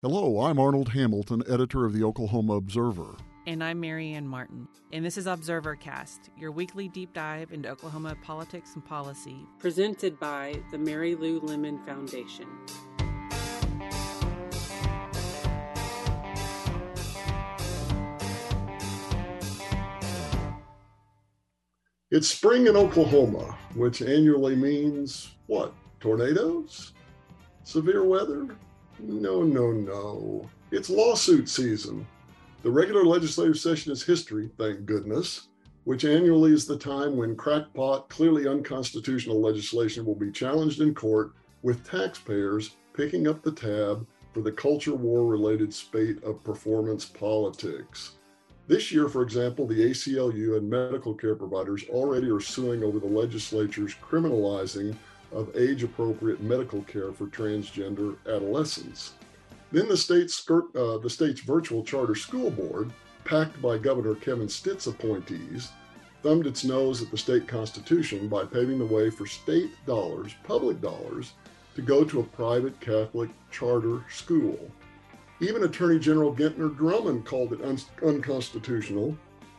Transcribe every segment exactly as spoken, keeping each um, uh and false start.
Hello, I'm Arnold Hamilton, editor of the Oklahoma Observer. And I'm Marianne Martin. And this is ObserverCast, your weekly deep dive into Oklahoma politics and policy, presented by the Mary Lou Lemon Foundation. It's spring in Oklahoma, which annually means what? Tornadoes? Severe weather? No, no, no. It's lawsuit season. The regular legislative session is history, thank goodness, which annually is the time when crackpot, clearly unconstitutional legislation will be challenged in court, with taxpayers picking up the tab for the culture war-related spate of performance politics. This year, for example, the A C L U and medical care providers already are suing over the legislature's criminalizing of age-appropriate medical care for transgender adolescents. Then the state's, uh, the state's virtual charter school board, packed by Governor Kevin Stitt's appointees, thumbed its nose at the state constitution by paving the way for state dollars, public dollars, to go to a private Catholic charter school. Even Attorney General Gentner Drummond called it un- unconstitutional,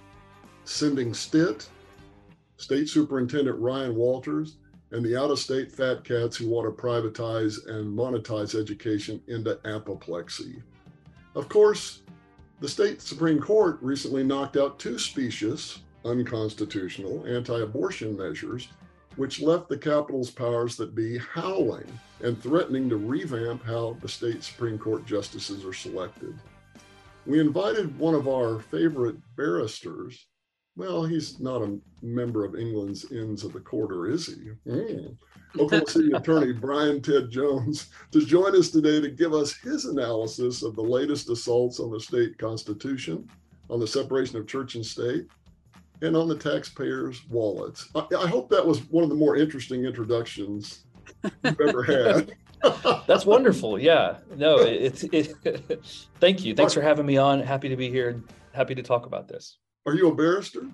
sending Stitt, State Superintendent Ryan Walters, and the out-of-state fat cats who want to privatize and monetize education into apoplexy. Of course, the state Supreme Court recently knocked out two specious, unconstitutional anti-abortion measures, which left the Capitol's powers that be howling and threatening to revamp how the state Supreme Court justices are selected. We invited one of our favorite barristers. Well, he's not a member of England's Inns of the Quarter, is he? Mm. Oklahoma City Attorney Brian Ted Jones to join us today to give us his analysis of the latest assaults on the state constitution, on the separation of church and state, and on the taxpayers' wallets. I, I hope that was one of the more interesting introductions you've ever had. That's wonderful. Yeah. No, it's it, it, thank you. Thanks for having me on. Happy to be here. Happy to talk about this. Are you a barrister?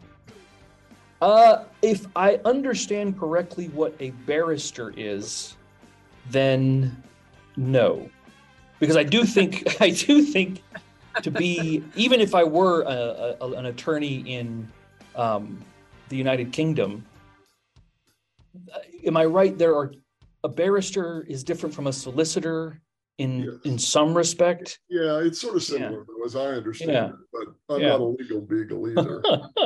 Uh, if I understand correctly what a barrister is, then no. Because I do think, I do think to be, even if I were a, a, an attorney in um, the United Kingdom, am I right? There are, a barrister is different from a solicitor in yes. in some respect. Yeah, it's sort of similar, yeah. as I understand yeah. it, but I'm yeah. not a legal beagle either.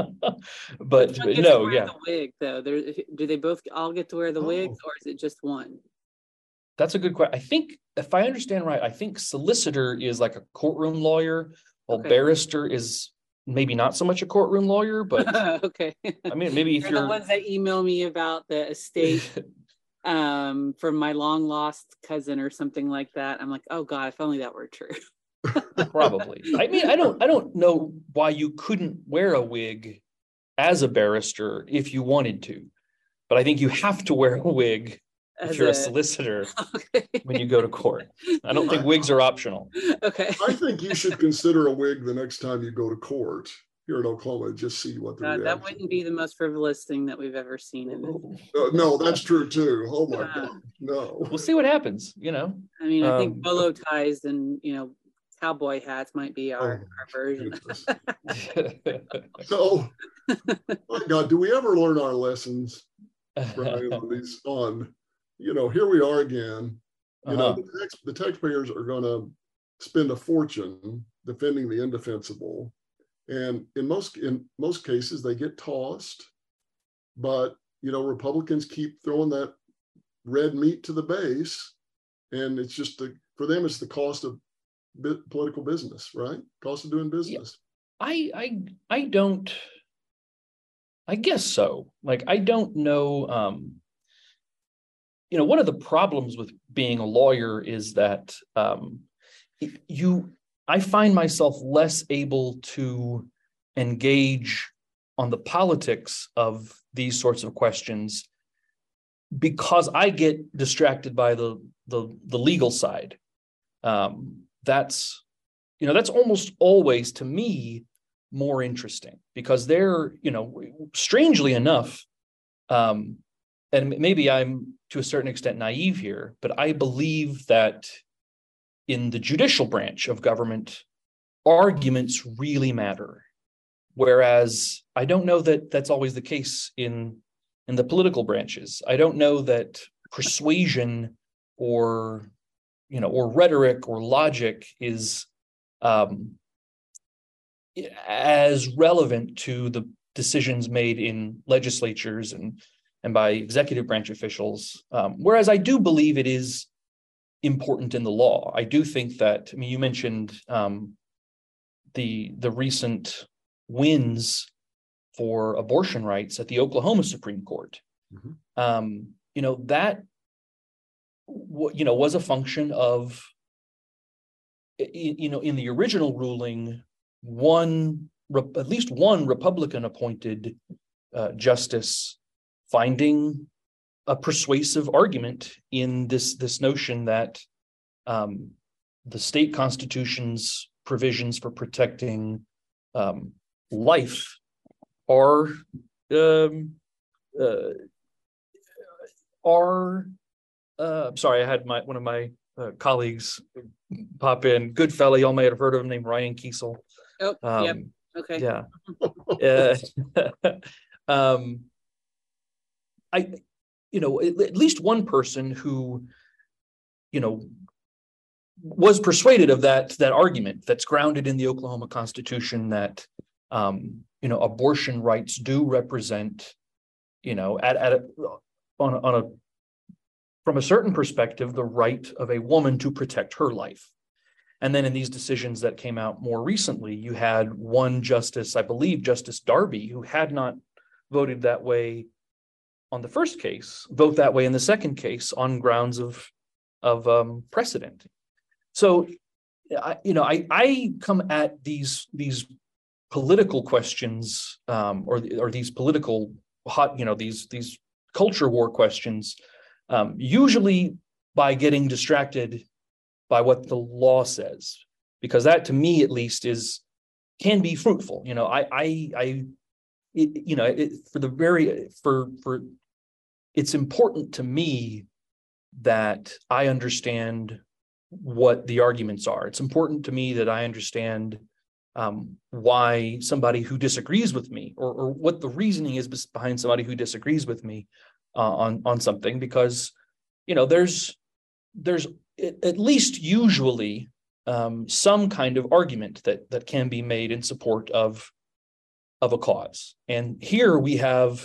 But no, yeah. The wig, though, there, do they both all get to wear the oh. wigs, or is it just one? That's a good question. I think, if I understand right, I think solicitor is like a courtroom lawyer, while okay. barrister is maybe not so much a courtroom lawyer, but okay. I mean, maybe if you're, you're the ones that email me about the estate. um from my long lost cousin or something like that. I'm like, oh God, if only that were true. Probably. I mean, I don't I don't know why you couldn't wear a wig as a barrister if you wanted to, but I think you have to wear a wig as if you're a, a solicitor okay. when you go to court. I don't think wigs are optional. Okay. I think you should consider a wig the next time you go to court here in Oklahoma, just see what the uh, that wouldn't be the most frivolous thing that we've ever seen in it. Uh, no, that's true too. Oh my uh, God, no. We'll see what happens, you know. I mean, I um, think bolo ties and, you know, cowboy hats might be our, oh, our version. So, my God, do we ever learn our lessons, Brian, on these, on, you know, here we are again. You uh-huh. know, the, tax, the taxpayers are going to spend a fortune defending the indefensible. And in most in most cases, they get tossed, but you know, Republicans keep throwing that red meat to the base, and it's just the, for them, it's the cost of bi- political business, right? Cost of doing business. Yeah. I I I don't. I guess so. Like I don't know. Um, you know, one of the problems with being a lawyer is that um, you. I find myself less able to engage on the politics of these sorts of questions because I get distracted by the the, the legal side. Um, that's, you know, that's almost always to me more interesting because they're, you know, strangely enough, um, and maybe I'm to a certain extent naive here, but I believe that in the judicial branch of government, arguments really matter. Whereas I don't know that that's always the case in, in the political branches. I don't know that persuasion or, you know, or rhetoric or logic is um, as relevant to the decisions made in legislatures and, and by executive branch officials. Um, whereas I do believe it is important in the law. I do think that, I mean, you mentioned um, the the recent wins for abortion rights at the Oklahoma Supreme Court. Mm-hmm. Um, you know, that, w- you know, was a function of, you know, in the original ruling, one, at least one Republican appointed uh, justice finding a persuasive argument in this, this notion that um, the state constitution's provisions for protecting um, life are um, uh, are uh, sorry, I had my one of my uh, colleagues pop in. Good fella, y'all may have heard of him, named Ryan Kiesel. Oh, um, yep. Okay. Yeah. uh, um, I, you know, at, at least one person who, you know, was persuaded of that that argument that's grounded in the Oklahoma Constitution that, um, you know, abortion rights do represent, you know, at at a, on a, on a from a certain perspective, the right of a woman to protect her life. And then in these decisions that came out more recently, you had one justice, I believe Justice Darby, who had not voted that way on the first case, vote that way in the second case on grounds of of um, precedent. So, I, you know, I I come at these these political questions um, or or these political hot, you know, these these culture war questions, um, usually by getting distracted by what the law says, because that, to me at least, is can be fruitful. You know, I I I, it, you know, it, for the very for for it's important to me that I understand what the arguments are. It's important to me that I understand um, why somebody who disagrees with me, or, or what the reasoning is behind somebody who disagrees with me uh, on on something, because you know there's there's at least usually um, some kind of argument that that can be made in support of of a cause. And here we have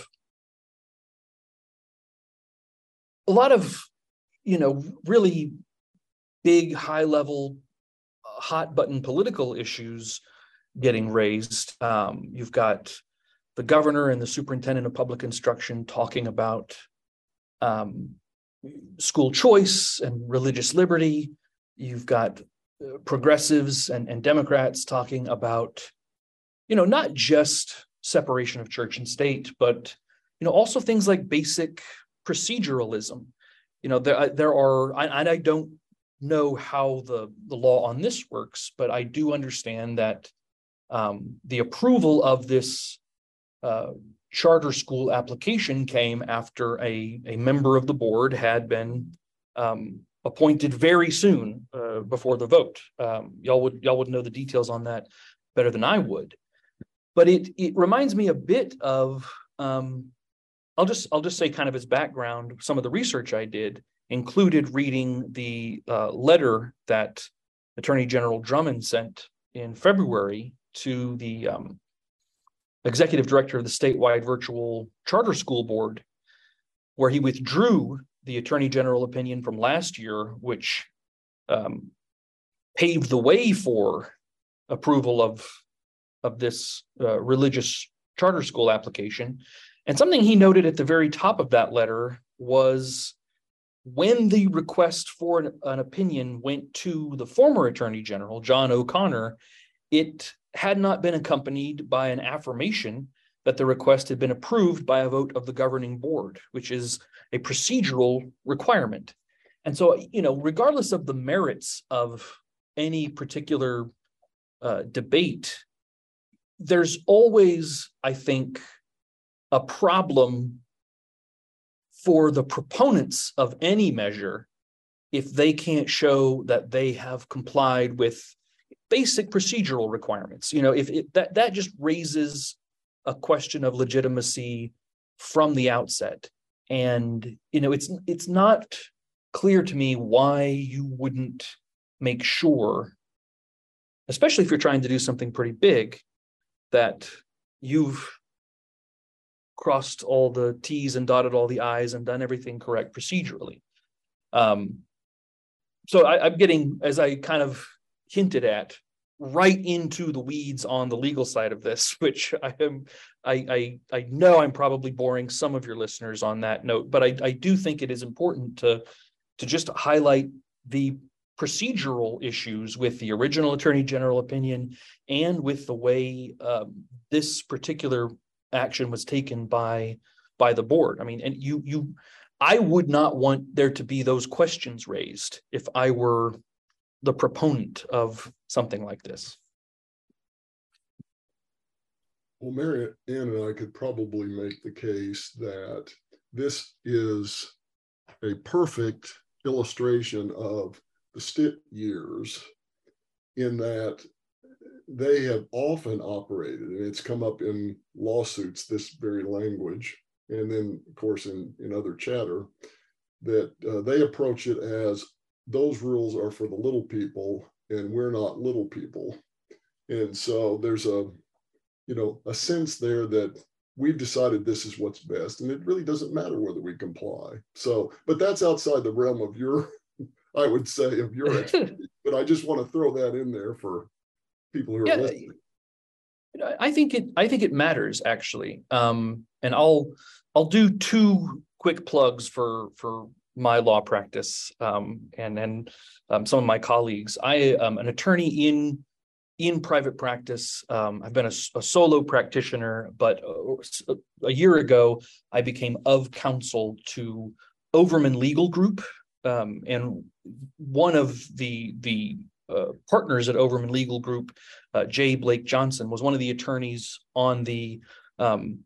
a lot of, you know, really big, high level, uh, hot button political issues getting raised. Um, you've got the governor and the superintendent of public instruction talking about um, school choice and religious liberty. You've got uh, progressives and, and Democrats talking about, you know, not just separation of church and state, but, you know, also things like basic proceduralism. You know, there, there are, I, I don't know how the, the law on this works, but I do understand that um, the approval of this uh, charter school application came after a, a member of the board had been um, appointed very soon uh, before the vote. Um, y'all would y'all would know the details on that better than I would. But it it reminds me a bit of um, I'll just I'll just say kind of as background. Some of the research I did included reading the uh, letter that Attorney General Drummond sent in February to the um, executive director of the statewide virtual charter school board, where he withdrew the attorney general opinion from last year, which um, paved the way for approval of, of this uh, religious charter school application. And something he noted at the very top of that letter was when the request for an, an opinion went to the former attorney general, John O'Connor, it had not been accompanied by an affirmation that the request had been approved by a vote of the governing board, which is a procedural requirement. And so, you know, regardless of the merits of any particular uh, debate, there's always, I think, a problem for the proponents of any measure if they can't show that they have complied with basic procedural requirements. You know, if it, that that just raises a question of legitimacy from the outset. And, you know, it's it's not clear to me why you wouldn't make sure, especially if you're trying to do something pretty big, that you've crossed all the T's and dotted all the I's and done everything correct procedurally. Um, so I, I'm getting, as I kind of hinted at, right into the weeds on the legal side of this, which I am, I, I, I know I'm probably boring some of your listeners on that note, but I, I do think it is important to, to just highlight the procedural issues with the original Attorney General opinion and with the way um, this particular action was taken by by the board. I mean, and you you, I would not want there to be those questions raised if I were the proponent of something like this. Well, Mary Ann and I could probably make the case that this is a perfect illustration of the Stitt years, in that they have often operated, and it's come up in lawsuits, this very language, and then, of course, in, in other chatter, that uh, they approach it as those rules are for the little people, and we're not little people. And so there's a, you know, a sense there that we've decided this is what's best, and it really doesn't matter whether we comply. So, but that's outside the realm of your, I would say, of your expertise. But I just want to throw that in there for people who are yeah, listening. I think it. I think it matters, actually. Um, and I'll I'll do two quick plugs for for my law practice um, and and um, some of my colleagues. I am an attorney in in private practice. Um, I've been a, a solo practitioner, but a, a year ago I became of counsel to Overman Legal Group, um, and one of the the uh, partners at Overman Legal Group, uh, Jay Blake Johnson, was one of the attorneys on the um,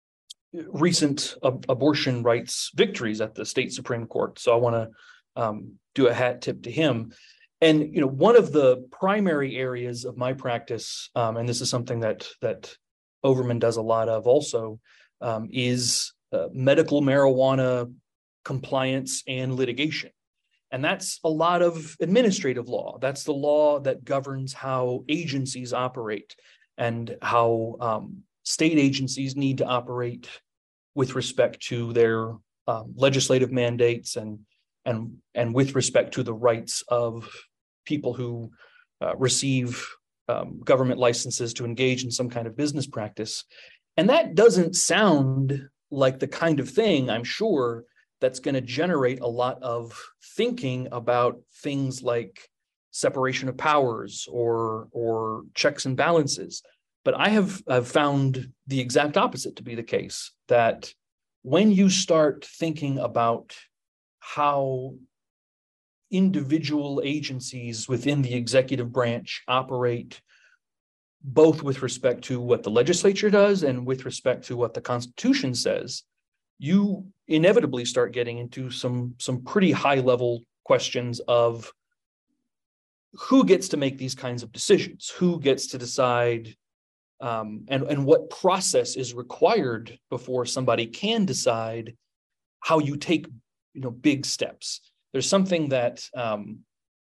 recent ab- abortion rights victories at the state Supreme Court. So I want to um, do a hat tip to him. And, you know, one of the primary areas of my practice, um, and this is something that that Overman does a lot of also, um, is uh, medical marijuana compliance and litigation. And that's a lot of administrative law. That's the law that governs how agencies operate and how um, state agencies need to operate with respect to their um, legislative mandates and and and with respect to the rights of people who uh, receive um, government licenses to engage in some kind of business practice. And that doesn't sound like the kind of thing, I'm sure, that's going to generate a lot of thinking about things like separation of powers or or checks and balances. But I have I've found the exact opposite to be the case, that when you start thinking about how individual agencies within the executive branch operate, both with respect to what the legislature does and with respect to what the Constitution says, you inevitably start getting into some, some pretty high-level questions of who gets to make these kinds of decisions, who gets to decide, um, and, and what process is required before somebody can decide how you take, you know, big steps. There's something that um,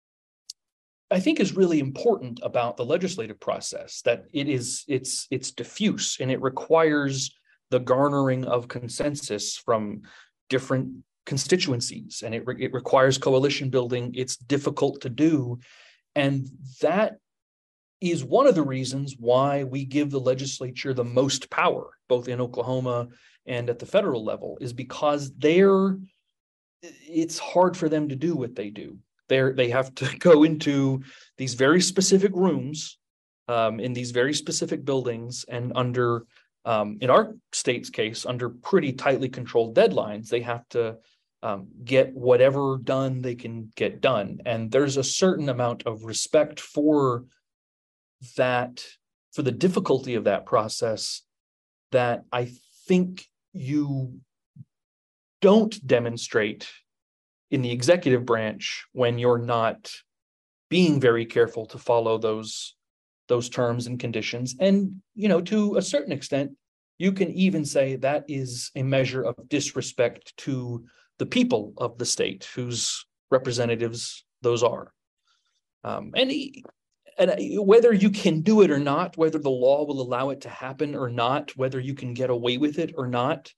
I think is really important about the legislative process, that it is it's it's diffuse and it requires the garnering of consensus from different constituencies, and it, re- it requires coalition building. It's difficult to do. And that is one of the reasons why we give the legislature the most power, both in Oklahoma and at the federal level, is because they're, it's hard for them to do what they do. They're, they have to go into these very specific rooms um, in these very specific buildings, and under Um, in our state's case, under pretty tightly controlled deadlines, they have to um, get whatever done they can get done. And there's a certain amount of respect for that, for the difficulty of that process, that I think you don't demonstrate in the executive branch when you're not being very careful to follow those those terms and conditions. And, you know, to a certain extent, you can even say that is a measure of disrespect to the people of the state whose representatives those are. Um, and, and whether you can do it or not, whether the law will allow it to happen or not, whether you can get away with it or not,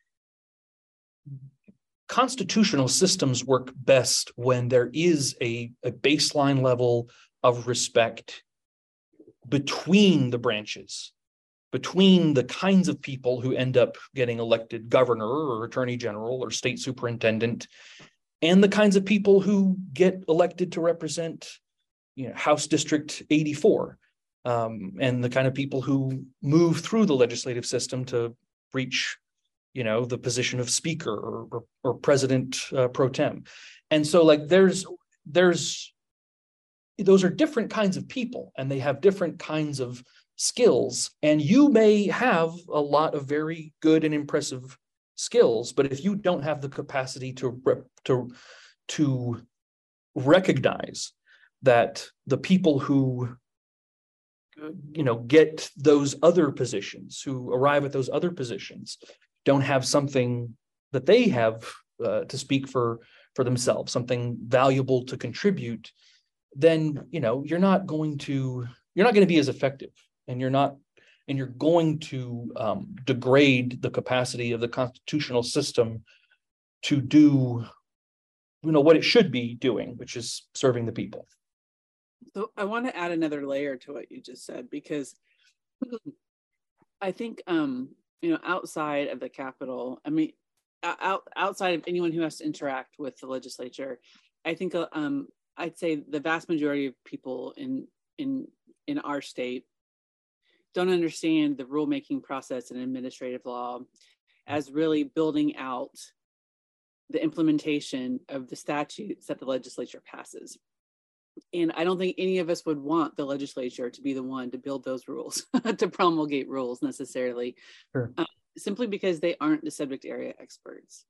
constitutional systems work best when there is a, a baseline level of respect between the branches, between the kinds of people who end up getting elected governor or attorney general or state superintendent, and the kinds of people who get elected to represent, you know, House District eighty-four, um, and the kind of people who move through the legislative system to reach, you know, the position of speaker or, or, or president uh, pro tem. And so like there's, there's, those are different kinds of people, and they have different kinds of skills. And you may have a lot of very good and impressive skills, but if you don't have the capacity to, to, to recognize that the people who, you know, get those other positions, who arrive at those other positions, don't have something that they have uh, to speak for for themselves, something valuable to contribute, then, you know, you're not going to you're not going to be as effective, and you're not and you're going to um, degrade the capacity of the constitutional system to do, you know, what it should be doing, which is serving the people. So I want to add another layer to what you just said, because I think um you know, outside of the Capitol, I mean, out, outside of anyone who has to interact with the legislature, I think um, I'd say the vast majority of people in in in our state don't understand the rulemaking process and administrative law as really building out the implementation of the statutes that the legislature passes. And I don't think any of us would want the legislature to be the one to build those rules, to promulgate rules necessarily, sure. um, simply because they aren't the subject area experts.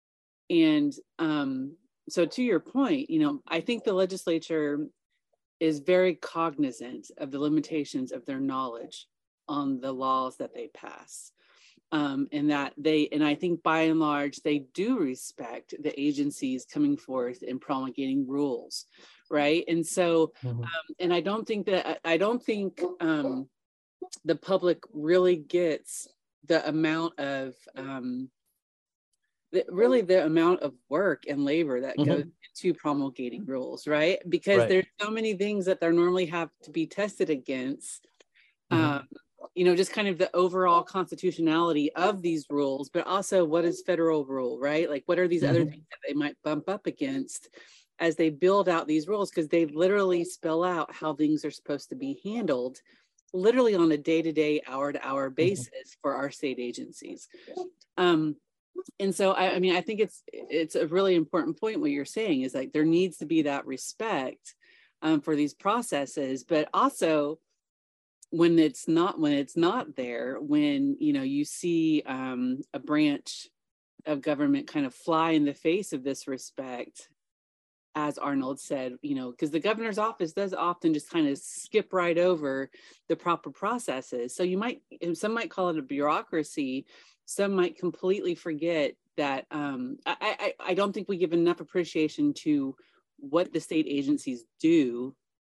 And um, so to your point, you know, I think the legislature is very cognizant of the limitations of their knowledge on the laws that they pass. Um, and that they, and I think by and large, they do respect the agencies coming forth and promulgating rules, right? And so, mm-hmm. um, and I don't think that, I don't think um, the public really gets the amount of, um, the, really the amount of work and labor that mm-hmm. goes into promulgating rules, right? Because right. there's so many things that they normally have to be tested against. Mm-hmm. Um, you know, just kind of the overall constitutionality of these rules, but also what is federal rule, right? Like what are these mm-hmm. other things that they might bump up against as they build out these rules? Because they literally spell out how things are supposed to be handled literally on a day-to-day, hour-to-hour basis mm-hmm. for our state agencies. Um, and so, I, I mean, I think it's it's a really important point what you're saying is like there needs to be that respect um, for these processes, but also when it's not when it's not there, when you know you see um, a branch of government kind of fly in the face of this respect, as Arnold said, you know, because the governor's office does often just kind of skip right over the proper processes. So you might, some might call it a bureaucracy. Some might completely forget that. Um, I, I I don't think we give enough appreciation to what the state agencies do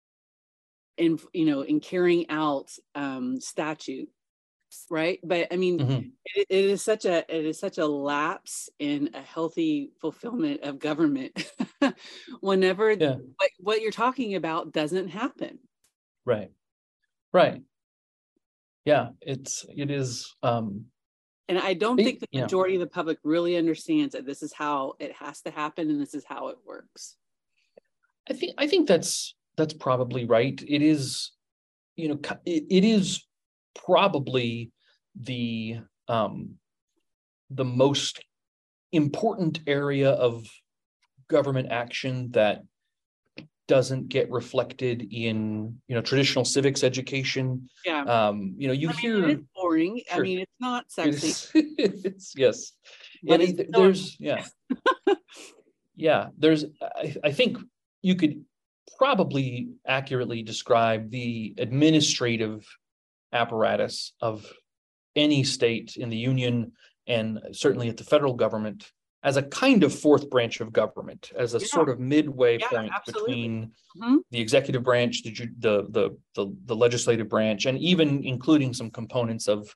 in, you know, in carrying out um, statute, right? But I mean, mm-hmm. it, it is such a it is such a lapse in a healthy fulfillment of government whenever yeah. what, what you're talking about doesn't happen. Right, right. Yeah, it's it is. Um, and I don't it, think the majority yeah. of the public really understands that this is how it has to happen and this is how it works. I think I think that's. That's probably right. It is, you know, it, it is probably the um, the most important area of government action that doesn't get reflected in, you know, traditional civics education. Yeah. Um, you know, you I hear mean, it's boring. Sure. I mean, it's not sexy. It is, it's yes. But it, it's there's yeah. Yeah, there's, I, I think you could probably accurately describe the administrative apparatus of any state in the union, and certainly at the federal government, as a kind of fourth branch of government, as a Yeah. sort of midway Yeah, point absolutely. between Mhm. the executive branch, the, ju- the the the the legislative branch, and even including some components of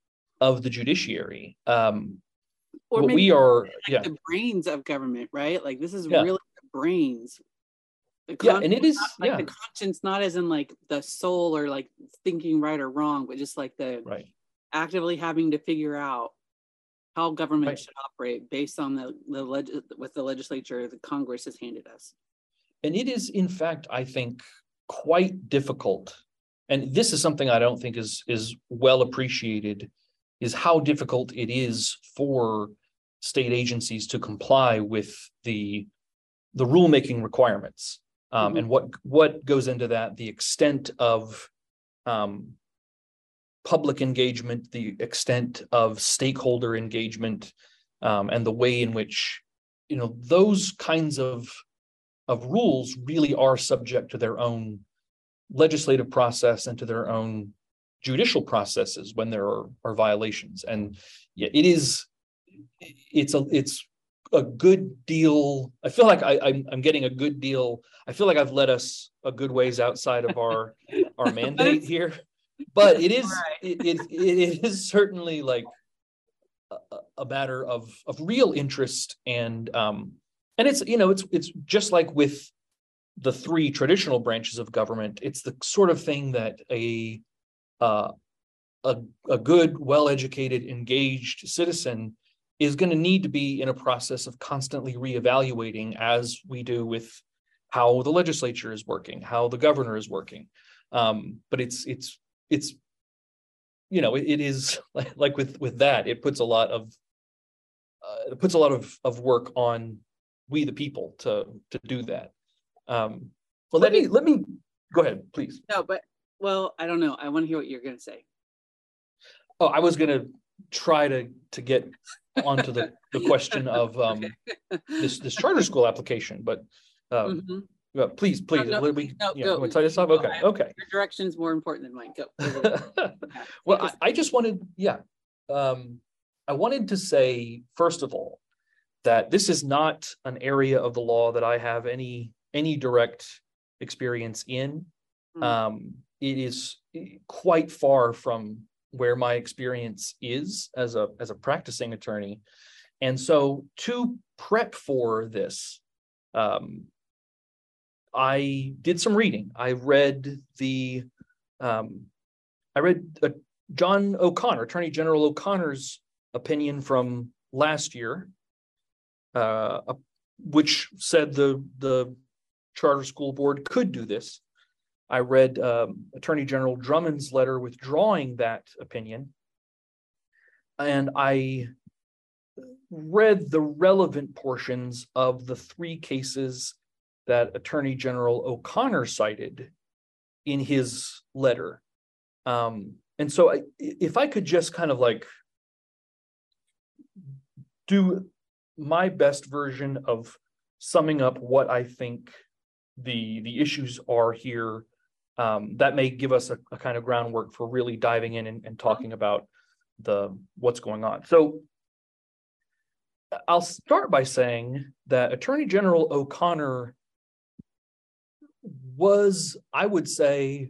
of the judiciary. Um, Or what maybe we are, like yeah, the brains of government, right? Like this is yeah, really the brains. The yeah, con- and it not is, like yeah, the conscience, not as in like the soul or like thinking right or wrong, but just like the right. actively having to figure out how government Right. should operate based on the the leg- with the legislature the Congress has handed us. And it is, in fact, I think, quite difficult. And this is something I don't think is is well appreciated, is how difficult it is for state agencies to comply with the the rulemaking requirements, um, Mhm. and what what goes into that, the extent of um, public engagement, the extent of stakeholder engagement, um, and the way in which, you know, those kinds of of rules really are subject to their own legislative process and to their own judicial processes when there are, are violations. And yeah, it is, it's a, it's a good deal. I feel like I, I'm, I'm getting a good deal. I feel like I've led us a good ways outside of our, our mandate here, but it is, Right. it, it, it is certainly like a, a matter of, of real interest. And, um, and it's, you know, it's, it's just like with the three traditional branches of government. It's the sort of thing that a uh, a, a good, well-educated, engaged citizen is going to need to be in a process of constantly reevaluating, as we do with how the legislature is working, how the governor is working. Um, but it's it's it's you know it, it is like, like with with that, it puts a lot of uh, it puts a lot of of work on we the people to to do that. Um, well, let me, let me, go ahead, please. No, but, well, I don't know. I want to hear what you're going to say. Oh, I was going to try to, to get onto the, the question of um, Okay. this, this charter school application, but um, Mhm. well, please, please, no, let me, no, yeah, go. want to tie this off? No, Okay, I- okay. Your direction's more important than mine. Go. Go. Yeah, Well, take us- I, I just wanted, yeah, um, I wanted to say, first of all, that this is not an area of the law that I have any any direct experience in. Mm. Um, it is quite far from where my experience is as a as a practicing attorney, and so to prep for this, um, I did some reading. I read the um, I read uh, John O'Connor, Attorney General O'Connor's opinion from last year, uh, which said the the charter school board could do this. I read um, Attorney General Drummond's letter withdrawing that opinion, and I read the relevant portions of the three cases that Attorney General O'Connor cited in his letter. Um, and so I, if I could just kind of like do my best version of summing up what I think the the issues are here, um, that may give us a, a kind of groundwork for really diving in and, and talking about the what's going on. So I'll start by saying that Attorney General O'Connor was, I would say,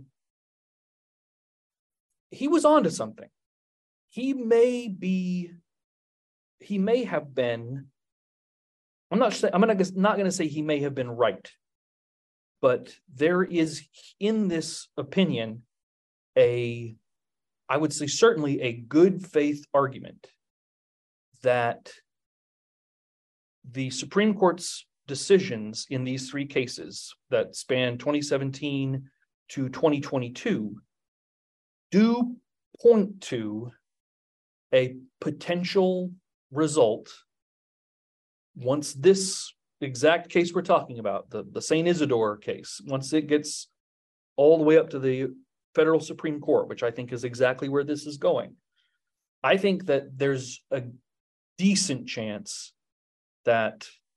he was onto something. He may be, he may have been, I'm not saying, I'm gonna, not going to say he may have been right, but there is in this opinion a, I would say certainly a good faith argument that the Supreme Court's decisions in these three cases that span twenty seventeen to twenty twenty-two do point to a potential result once this exact case we're talking about, the, the Saint Isidore case, once it gets all the way up to the federal Supreme Court, which I think is exactly where this is going. I think that there's a decent chance that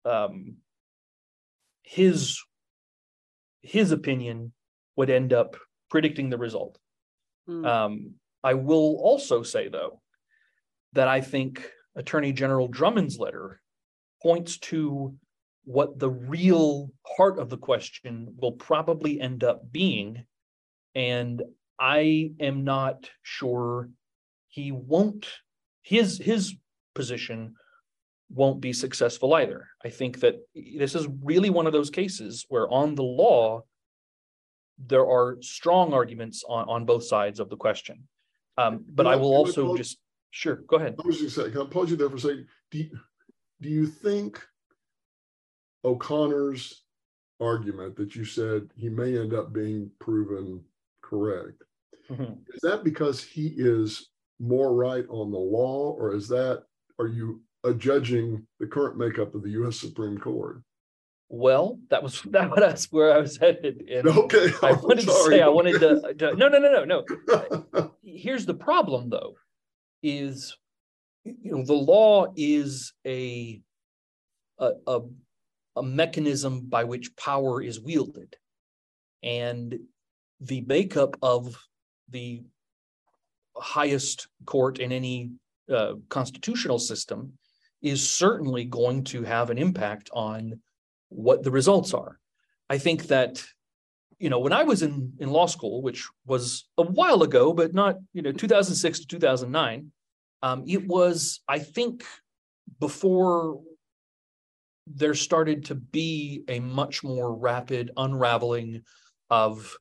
um, his his opinion would end up predicting the result. Mm. Um, I will also say, though, that I think Attorney General Drummond's letter points to what the real heart of the question will probably end up being. And I am not sure he won't, his, his position won't be successful either. I think that this is really one of those cases where on the law, there are strong arguments on, on both sides of the question. Um, but Can I I- will can I also pause- just, sure, go ahead. I was just saying, can I pause you there for a second? Do you, do you think O'Connor's argument that you said he may end up being proven correct, Mhm. is that because he is more right on the law, or is that, are you adjudging the current makeup of the U S Supreme Court? Well, that was that was where I was headed. And Okay, I I'm wanted to sorry. say I wanted to, to no, no, no, no, no. Here's the problem, though, is you know the law is a a, a a mechanism by which power is wielded, and the makeup of the highest court in any uh, constitutional system is certainly going to have an impact on what the results are. I think that, you know, when I was in, in law school, which was a while ago, but not, you know, two thousand six to two thousand nine, um, it was, I think, before there started to be a much more rapid unraveling of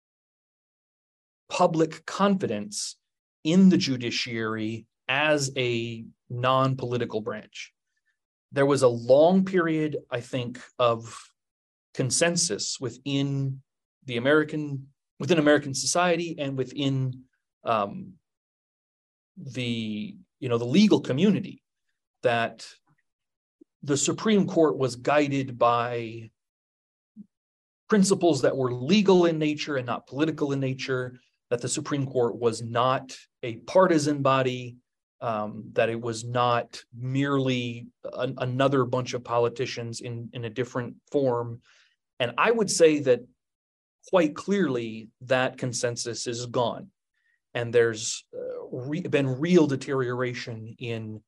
public confidence in the judiciary as a non-political branch. There was a long period, I think, of consensus within the American, within American society and within um, the, you know, the legal community that the Supreme Court was guided by principles that were legal in nature and not political in nature, that the Supreme Court was not a partisan body, um, that it was not merely an, another bunch of politicians in, in a different form. And I would say that quite clearly that consensus is gone. And there's uh, re- been real deterioration in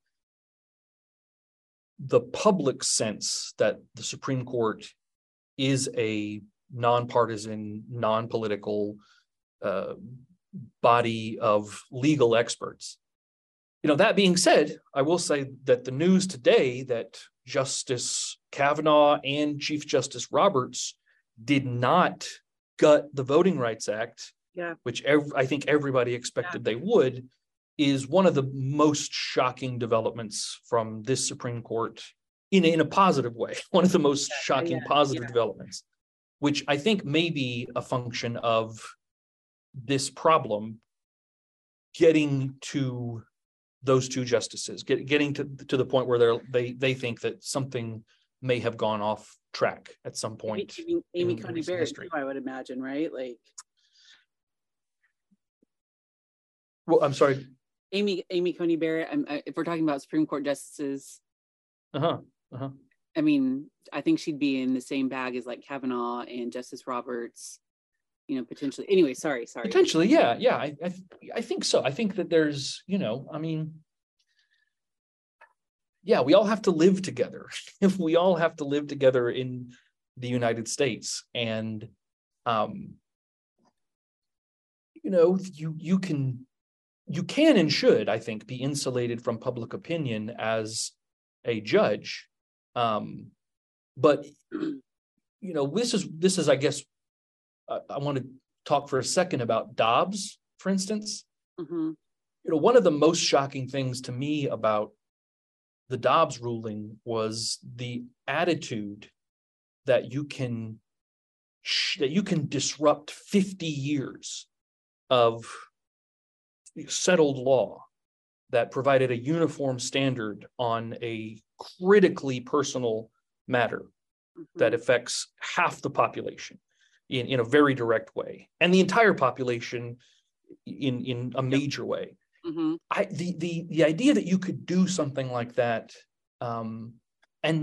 the public sense that the Supreme Court is a nonpartisan, non-political uh, body of legal experts. You know, that being said, I will say that the news today that Justice Kavanaugh and Chief Justice Roberts did not gut the Voting Rights Act, yeah. which ev- I think everybody expected yeah. they would, is one of the most shocking developments from this Supreme Court in, in a positive way, one of the most yeah, shocking yeah, positive yeah. developments, which I think may be a function of this problem getting to those two justices, get, getting to, to the point where they're, they they think that something may have gone off track at some point. Amy, Amy Coney Barrett, too, I would imagine, right? Like, well, I'm sorry. Amy Amy Coney Barrett. I'm, I, if we're talking about Supreme Court justices, uh huh, uh huh. I mean, I think she'd be in the same bag as like Kavanaugh and Justice Roberts. You know, potentially. Anyway, sorry, sorry. Potentially, yeah, yeah. I, I, I think so. I think that there's, you know, I mean, yeah, we all have to live together. If we all have to live together in the United States, and, um, you know, you you can, you can and should, I think, be insulated from public opinion as a judge, um, but you know, this is this is, I guess. I want to talk for a second about Dobbs, for instance. Mm-hmm. You know, one of the most shocking things to me about the Dobbs ruling was the attitude that you can that you can disrupt fifty years of settled law that provided a uniform standard on a critically personal matter mm-hmm. that affects half the population. In, in a very direct way, and the entire population in, in a major way. Mm-hmm. I the, the the idea that you could do something like that um, and not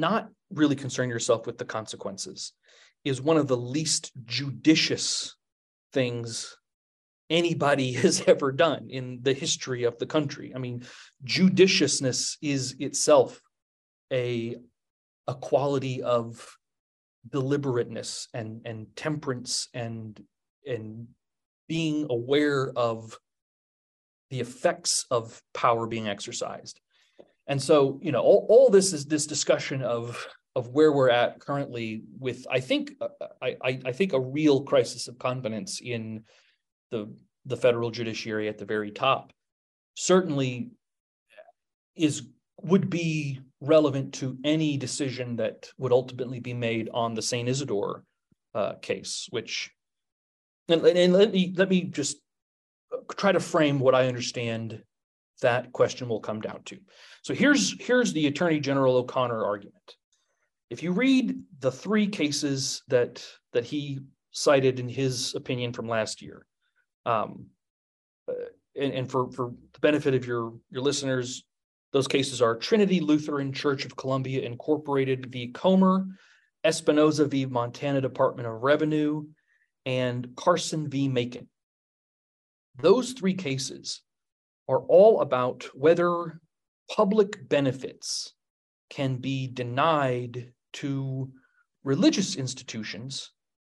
really concern yourself with the consequences is one of the least judicious things anybody has ever done in the history of the country. I mean, judiciousness is itself a, a quality of deliberateness and, and temperance and, and being aware of the effects of power being exercised. And so, you know, all, all this is this discussion of, of where we're at currently with, I think, uh, I, I think a real crisis of confidence in the, the federal judiciary at the very top, certainly is would be relevant to any decision that would ultimately be made on the Saint Isidore uh, case, which, and, and let me let me just try to frame what I understand that question will come down to. So here's here's the Attorney General O'Connor argument. If you read the three cases that that he cited in his opinion from last year, um, uh, and, and for, for the benefit of your, your listeners, those cases are Trinity Lutheran Church of Columbia Incorporated v. Comer, Espinoza v. Montana Department of Revenue, and Carson v. Macon. Those three cases are all about whether public benefits can be denied to religious institutions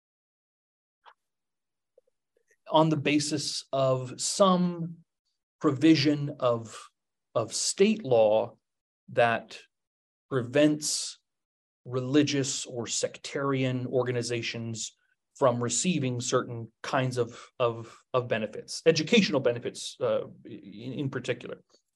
on the basis of some provision of, of state law that prevents religious or sectarian organizations from receiving certain kinds of, of, of benefits, educational benefits uh, in, in particular.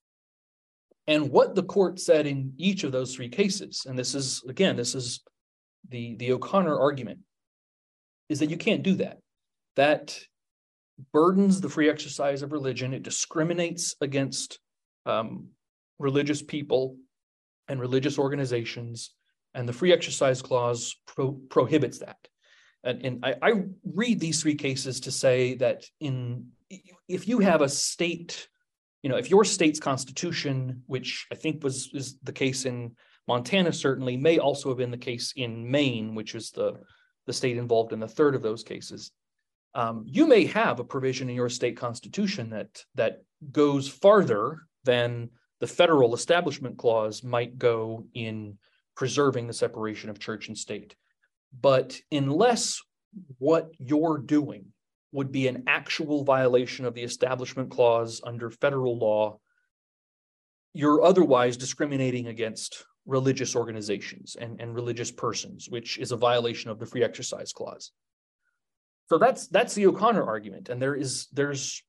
And what the court said in each of those three cases, and this is, again, this is the, the O'Connor argument, is that you can't do that. That burdens the free exercise of religion. It discriminates against um, religious people and religious organizations, and the free exercise clause pro- prohibits that. And, and I, I read these three cases to say that in if you have a state, you know, if your state's constitution, which I think was is the case in Montana, certainly may also have been the case in Maine, which is the, the state involved in the third of those cases. Um, you may have a provision in your state constitution that that goes farther than the federal establishment clause might go in preserving the separation of church and state. But unless what you're doing would be an actual violation of the establishment clause under federal law, you're otherwise discriminating against religious organizations and, and religious persons, which is a violation of the free exercise clause. So that's that's the O'Connor argument, and there is there's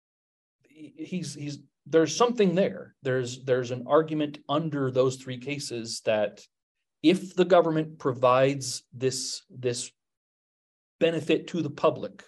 he's he's there's something there. There's there's an argument under those three cases that if the government provides this this benefit to the public,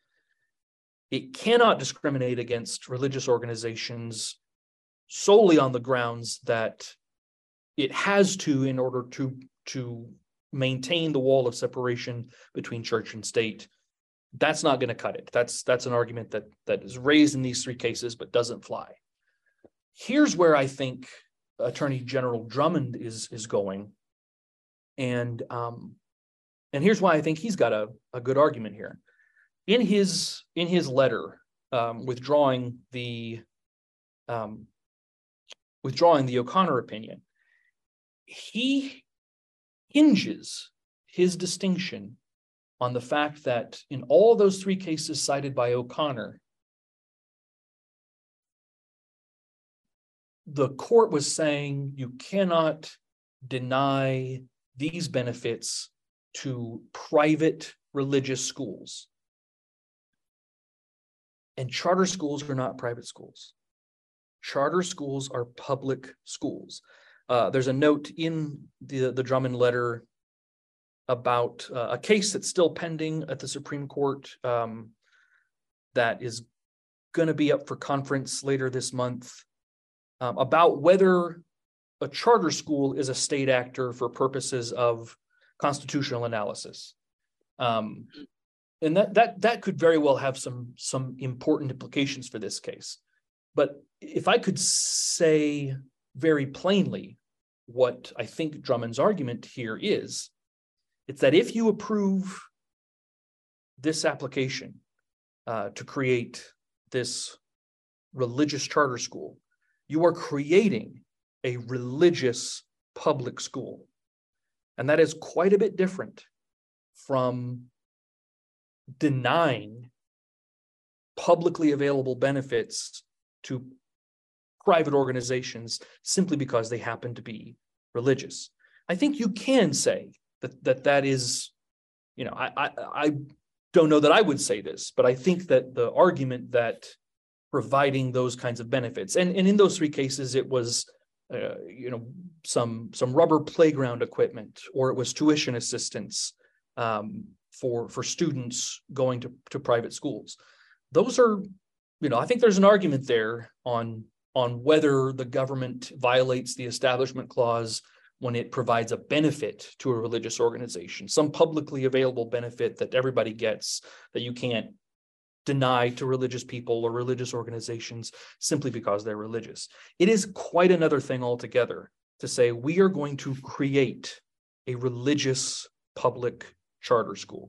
it cannot discriminate against religious organizations solely on the grounds that it has to in order to to maintain the wall of separation between church and state. That's not going to cut it. That's that's an argument that that is raised in these three cases but doesn't fly. Here's where I think Attorney General Drummond is is going, and um, and here's why I think he's got a, a good argument here. In his in his letter um, withdrawing the um, withdrawing the O'Connor opinion, he hinges his distinction on the fact that in all those three cases cited by O'Connor, the court was saying you cannot deny these benefits to private religious schools. And charter schools are not private schools. Charter schools are public schools. Uh, there's a note in the, the Drummond letter about uh, a case that's still pending at the Supreme Court um, that is going to be up for conference later this month um, about whether a charter school is a state actor for purposes of constitutional analysis. Um, and that that that could very well have some, some important implications for this case. But if I could say very plainly what I think Drummond's argument here is. It's that if you approve this application uh, to create this religious charter school, you are creating a religious public school. And that is quite a bit different from denying publicly available benefits to private organizations simply because they happen to be religious. I think you can say that that, that is, you know, I, I, I don't know that I would say this, but I think that the argument that providing those kinds of benefits, and, and in those three cases, it was, uh, you know, some, some rubber playground equipment, or it was tuition assistance um, for, for students going to, to private schools. Those are, you know, I think there's an argument there on, on whether the government violates the Establishment Clause when it provides a benefit to a religious organization, some publicly available benefit that everybody gets that you can't deny to religious people or religious organizations simply because they're religious. It is quite another thing altogether to say we are going to create a religious public charter school.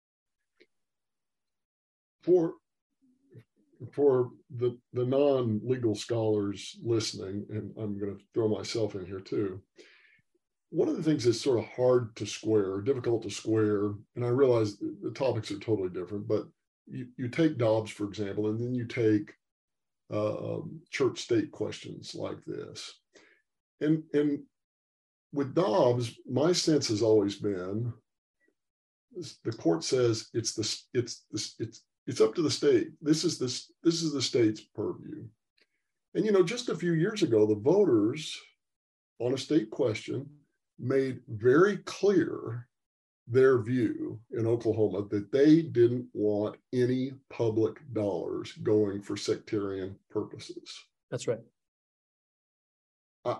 For for the, the non-legal scholars listening, and I'm going to throw myself in here too, one of the things that's sort of hard to square, difficult to square, and I realize the topics are totally different, but you, you take Dobbs, for example, and then you take uh, church state questions like this. And, and with Dobbs, my sense has always been, the court says it's the, it's the, it's, it's up to the state. This is this, this is the state's purview. And, you know, just a few years ago, the voters on a state question made very clear their view in Oklahoma that they didn't want any public dollars going for sectarian purposes. That's right. I,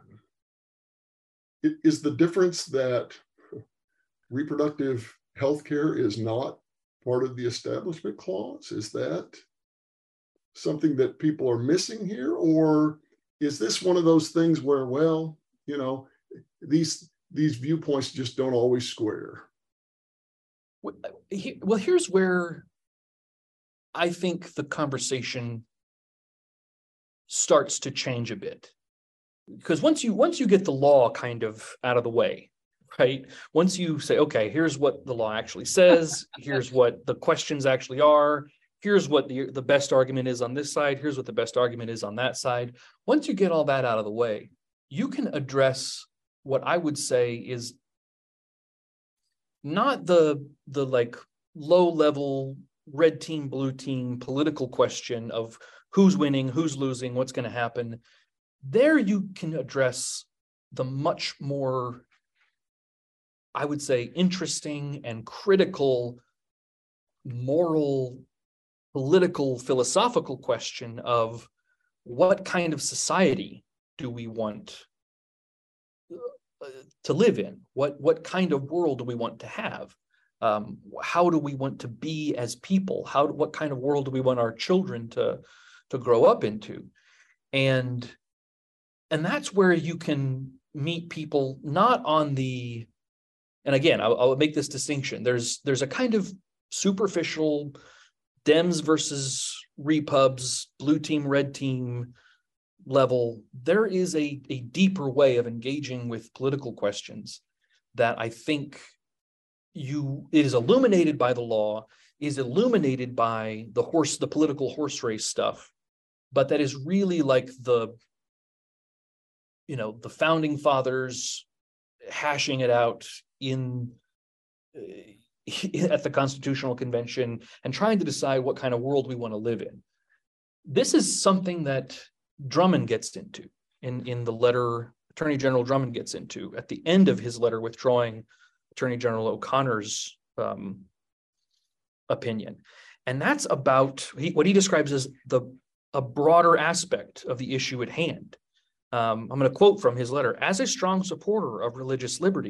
it is the difference that reproductive health care is not part of the Establishment Clause? Is that something that people are missing here? Or is this one of those things where, well, you know, these these viewpoints just don't always square? Well, here's where I think the conversation starts to change a bit. Because once you once you get the law kind of out of the way, right? Once you say, okay, here's what the law actually says, here's what the questions actually are, here's what the, the best argument is on this side, here's what the best argument is on that side. Once you get all that out of the way, you can address what I would say is not the, the like low-level red team, blue team political question of who's winning, who's losing, what's going to happen. There you can address the much more, I would say, interesting and critical moral, political, philosophical question of what kind of society do we want to live in? What, what kind of world do we want to have? Um, how do we want to be as people? How, what kind of world do we want our children to, to grow up into? And, and that's where you can meet people not on the, and again, I'll, I'll make this distinction. There's, there's a kind of superficial Dems versus Repubs, blue team, red team level. There is a, a deeper way of engaging with political questions that I think you, it is illuminated by the law, is illuminated by the horse, the political horse race stuff, but that is really like the, you know, the founding fathers hashing it out in uh, at the Constitutional Convention and trying to decide what kind of world we want to live in. This is something that Drummond gets into in, in the letter Attorney General Drummond gets into at the end of his letter withdrawing Attorney General O'Connor's um, opinion. And that's about he, what he describes as the a broader aspect of the issue at hand. Um, I'm going to quote from his letter. As a strong supporter of religious liberty,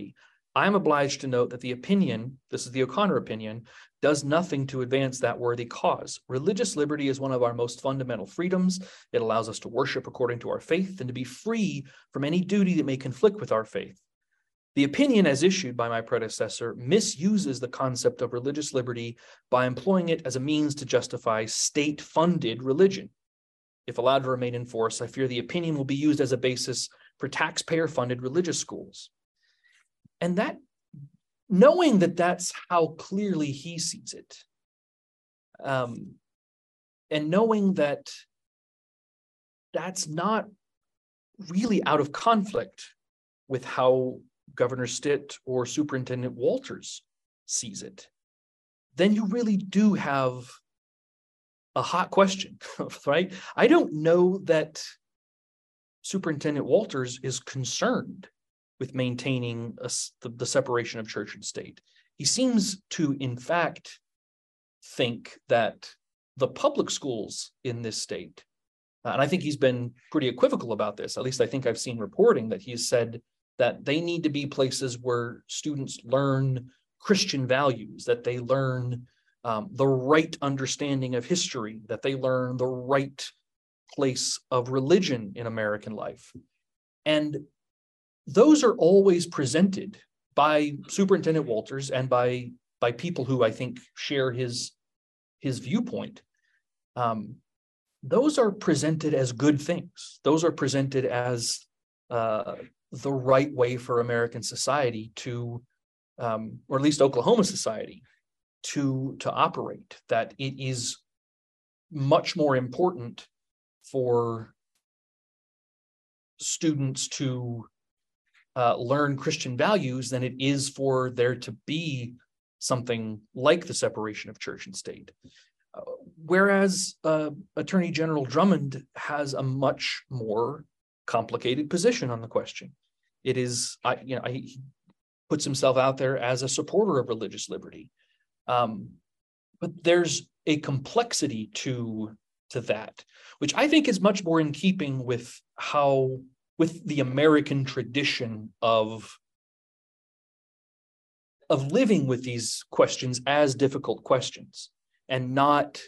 I'm obliged to note that the opinion, this is the O'Connor opinion, does nothing to advance that worthy cause. Religious liberty is one of our most fundamental freedoms. It allows us to worship according to our faith and to be free from any duty that may conflict with our faith. The opinion as issued by my predecessor misuses the concept of religious liberty by employing it as a means to justify state-funded religion. If allowed to remain in force, I fear the opinion will be used as a basis for taxpayer-funded religious schools. And that, knowing that that's how clearly he sees it, um, and knowing that that's not really out of conflict with how Governor Stitt or Superintendent Walters sees it, then you really do have a hot question, right? I don't know that Superintendent Walters is concerned with maintaining a, the, the separation of church and state. He seems to, in fact, think that the public schools in this state, uh, and I think he's been pretty equivocal about this, at least I think I've seen reporting that he's said that they need to be places where students learn Christian values, that they learn um, the right understanding of history, that they learn the right place of religion in American life. And those are always presented by Superintendent Walters and by, by people who I think share his, his viewpoint. Um, those are presented as good things. Those are presented as uh, the right way for American society to, um, or at least Oklahoma society, to, to operate, that it is much more important for students to uh, learn Christian values than it is for there to be something like the separation of church and state. Uh, whereas uh, Attorney General Drummond has a much more complicated position on the question. It is, I, you know, I, he puts himself out there as a supporter of religious liberty. Um, but there's a complexity to, to that, which I think is much more in keeping with how, with the American tradition of, of living with these questions as difficult questions and not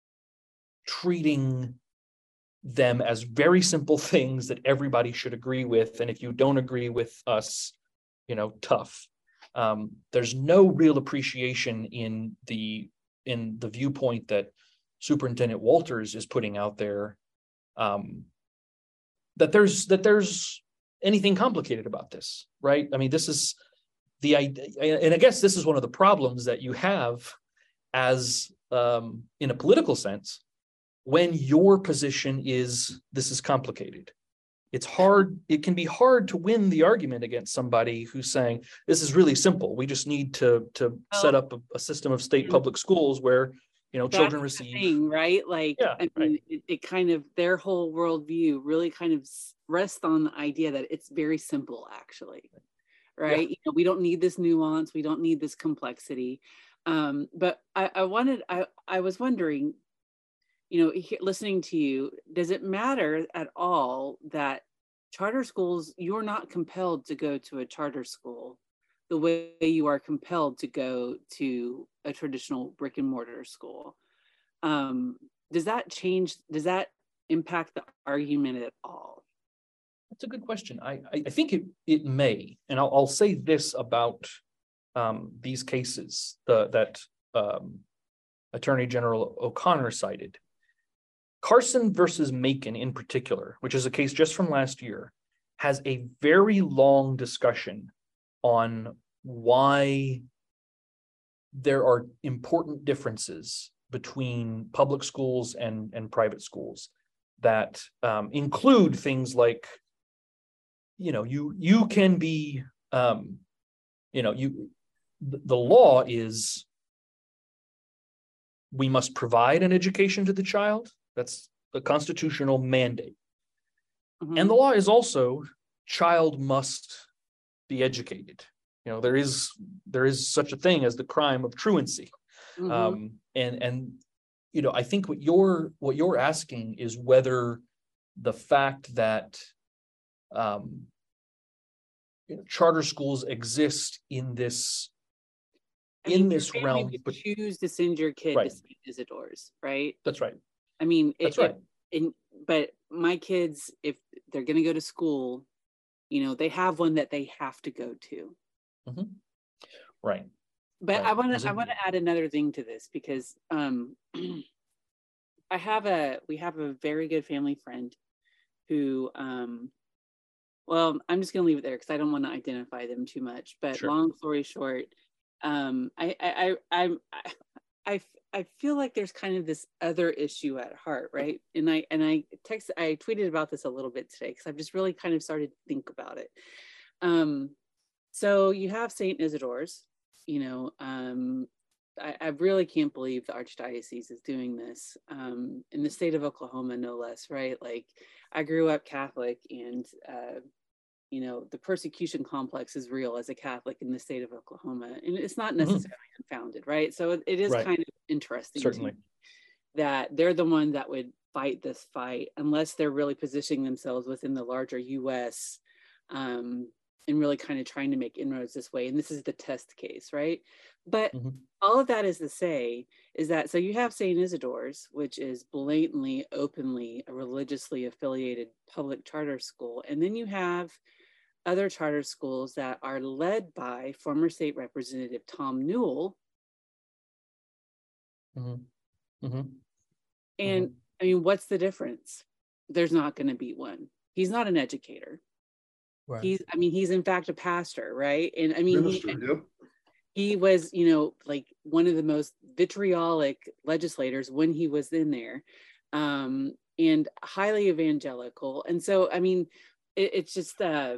treating them as very simple things that everybody should agree with. And if you don't agree with us, you know, tough. Um, there's no real appreciation in the in the viewpoint that Superintendent Walters is putting out there, um, that there's that there's anything complicated about this, right? I mean, this is the idea, and I guess this is one of the problems that you have as um, in a political sense, when your position is this is complicated. It's hard, it can be hard to win the argument against somebody who's saying, this is really simple. We just need to, to well, set up a, a system of state public schools where, you know, children receive. Thing, right? Like, yeah, I mean, right. it, it kind of, their whole worldview really kind of rests on the idea that it's very simple, actually, right? Yeah. You know, we don't need this nuance. We don't need this complexity. Um, but I, I wanted, I, I was wondering, you know, he, listening to you, does it matter at all that charter schools, you're not compelled to go to a charter school the way you are compelled to go to a traditional brick and mortar school? Um, does that change, does that impact the argument at all? That's a good question. I, I think it, it may, and I'll, I'll say this about um, these cases the, that um, Attorney General O'Connor cited. Carson versus Macon in particular, which is a case just from last year, has a very long discussion on why there are important differences between public schools and, and private schools that um, include things like, you know, you you can be, um, you know, you the law is we must provide an education to the child. That's a constitutional mandate. Mm-hmm. And the law is also child must be educated. You know, there is there is such a thing as the crime of truancy. Mm-hmm. Um, and and you know, I think what you're what you're asking is whether the fact that um, you know, charter schools exist in this I in mean, this your family realm, would but choose to send your kid right. to Saint Isidore's, right? That's right. I mean, That's it, right. It, and, but my kids, if they're going to go to school, you know, they have one that they have to go to. Mm-hmm. Right. But right. I want to, a, I want to add another thing to this because um, I have a, we have a very good family friend who, um, well, I'm just going to leave it there because I don't want to identify them too much. But sure. Long story short, um, I, I, I, I, I, I feel like there's kind of this other issue at heart, right? And I, and I text, I tweeted about this a little bit today because I've just really kind of started to think about it. Um, so you have Saint Isidore's, you know, um, I, I really can't believe the Archdiocese is doing this um, in the state of Oklahoma, no less, right? Like I grew up Catholic and, uh, you know, the persecution complex is real as a Catholic in the state of Oklahoma, and it's not necessarily mm-hmm. unfounded, right? So it, it is right. kind of interesting Certainly. to me that they're the one that would fight this fight unless they're really positioning themselves within the larger U S um, and really kind of trying to make inroads this way. And this is the test case, right? But mm-hmm. all of that is to say is that, so you have Saint Isidore's, which is blatantly, openly a religiously affiliated public charter school. And then you have other charter schools that are led by former state representative Tom Newell. Mm-hmm. Mm-hmm. And mm-hmm. I mean, what's the difference? There's not going to be one. He's not an educator. Right. He's, I mean, he's in fact a pastor, right? And I mean, Minister, he, yep. he was, you know, like one of the most vitriolic legislators when he was in there, um, and highly evangelical. And so, I mean, it, it's just, uh,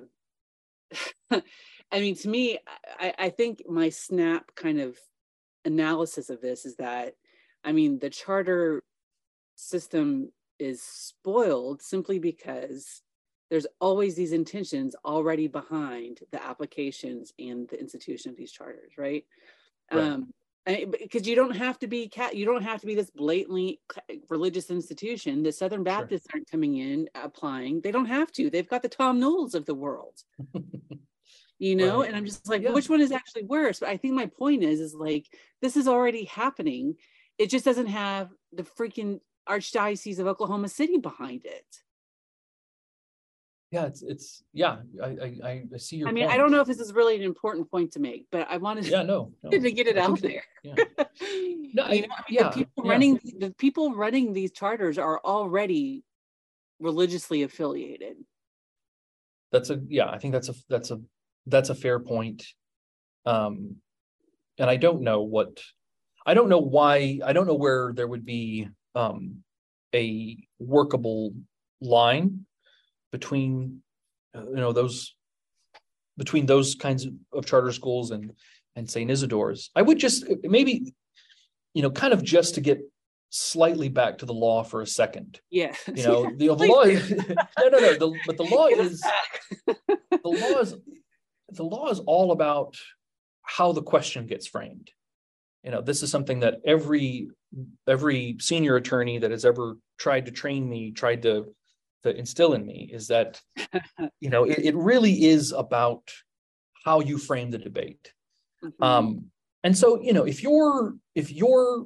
I mean, to me, I, I think my snap kind of analysis of this is that, I mean, the charter system is spoiled simply because there's always these intentions already behind the applications and the institution of these charters, right? right. Um, because you don't have to be cat, you don't have to be this blatantly religious institution. The Southern Baptists sure. aren't coming in applying. They don't have to. They've got the Tom Newells of the world. You know, right. and I'm just like, yeah. which one is actually worse? But I think my point is, is like, this is already happening. It just doesn't have the freaking Archdiocese of Oklahoma City behind it. Yeah, it's, it's yeah, I, I, I see your I mean, point. I don't know if this is really an important point to make, but I wanted yeah, no, no. to get it I out that, there. Yeah. No, I, you know, I mean, yeah, the people yeah. running, the people running these charters are already religiously affiliated. That's a, yeah, I think that's a, that's a, that's a fair point. Um, and I don't know what, I don't know why, I don't know where there would be um, a workable line between, uh, you know, those, between those kinds of, of charter schools and, and Saint Isidore's. I would just, maybe, you know, kind of just to get slightly back to the law for a second. Yeah. You know, yeah, the, the law is, no, no, no, the, but the law is, the law is, the law is all about how the question gets framed. You know, this is something that every every senior attorney that has ever tried to train me, tried to, to instill in me is that, you know, it, it really is about how you frame the debate. Mm-hmm. Um, and so, you know, if you're if you're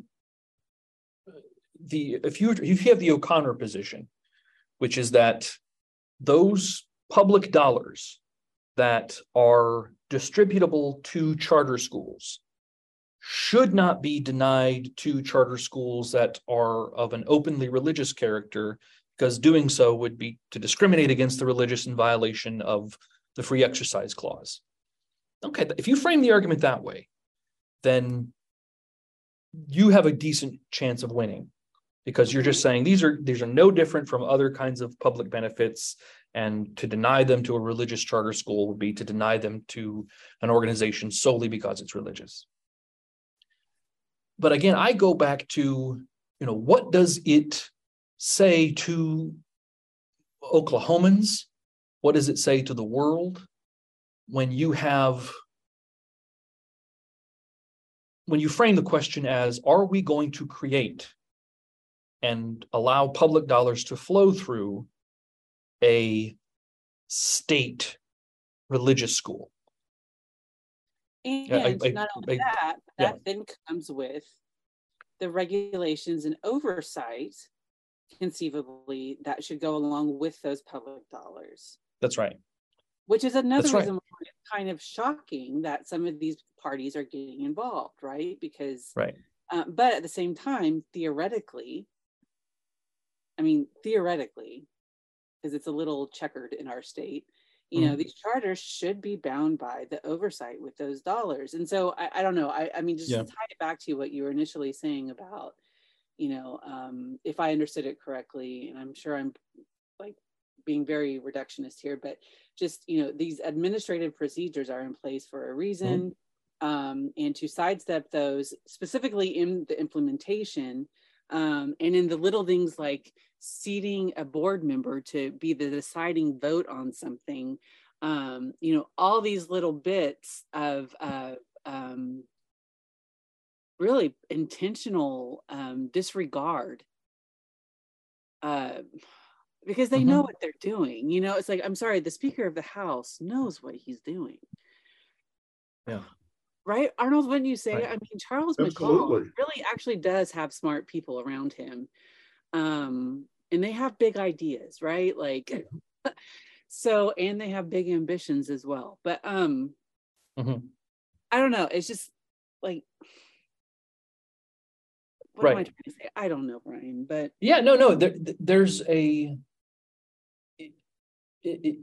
the if you if you have the O'Connor position, which is that those public dollars that are distributable to charter schools should not be denied to charter schools that are of an openly religious character, because doing so would be to discriminate against the religious in violation of the free exercise clause. Okay, if you frame the argument that way, then you have a decent chance of winning, because you're just saying these are these are no different from other kinds of public benefits, and to deny them to a religious charter school would be to deny them to an organization solely because it's religious. But again, I go back to, you know, what does it say to Oklahomans? What does it say to the world when you have, when you frame the question as, are we going to create and allow public dollars to flow through a state religious school. And I, I, not only I, that, yeah. that then comes with the regulations and oversight, conceivably, that should go along with those public dollars. That's right. Which is another That's right. reason why it's kind of shocking that some of these parties are getting involved, right? Because, right. Uh, but at the same time, theoretically, I mean, theoretically, because it's a little checkered in our state, you mm-hmm. know, these charters should be bound by the oversight with those dollars. And so I, I don't know. I, I mean, just yeah. to tie it back to what you were initially saying about, you know, um, if I understood it correctly, and I'm sure I'm like being very reductionist here, but just, you know, these administrative procedures are in place for a reason. Mm-hmm. Um, and to sidestep those, specifically in the implementation, um, and in the little things like seating a board member to be the deciding vote on something, um, you know, all these little bits of uh, um, really intentional um, disregard, uh, because they mm-hmm. know what they're doing. You know, it's like, I'm sorry, the Speaker of the House knows what he's doing. Yeah. Right, Arnold, wouldn't you say? Right. I mean, Charles Absolutely. McCall really actually does have smart people around him. Um, and they have big ideas, right? Like, so, and they have big ambitions as well. But um, mm-hmm. I don't know. It's just like, what right. am I trying to say? I don't know, Brian, but. Yeah, no, no, there, there's a, it, it,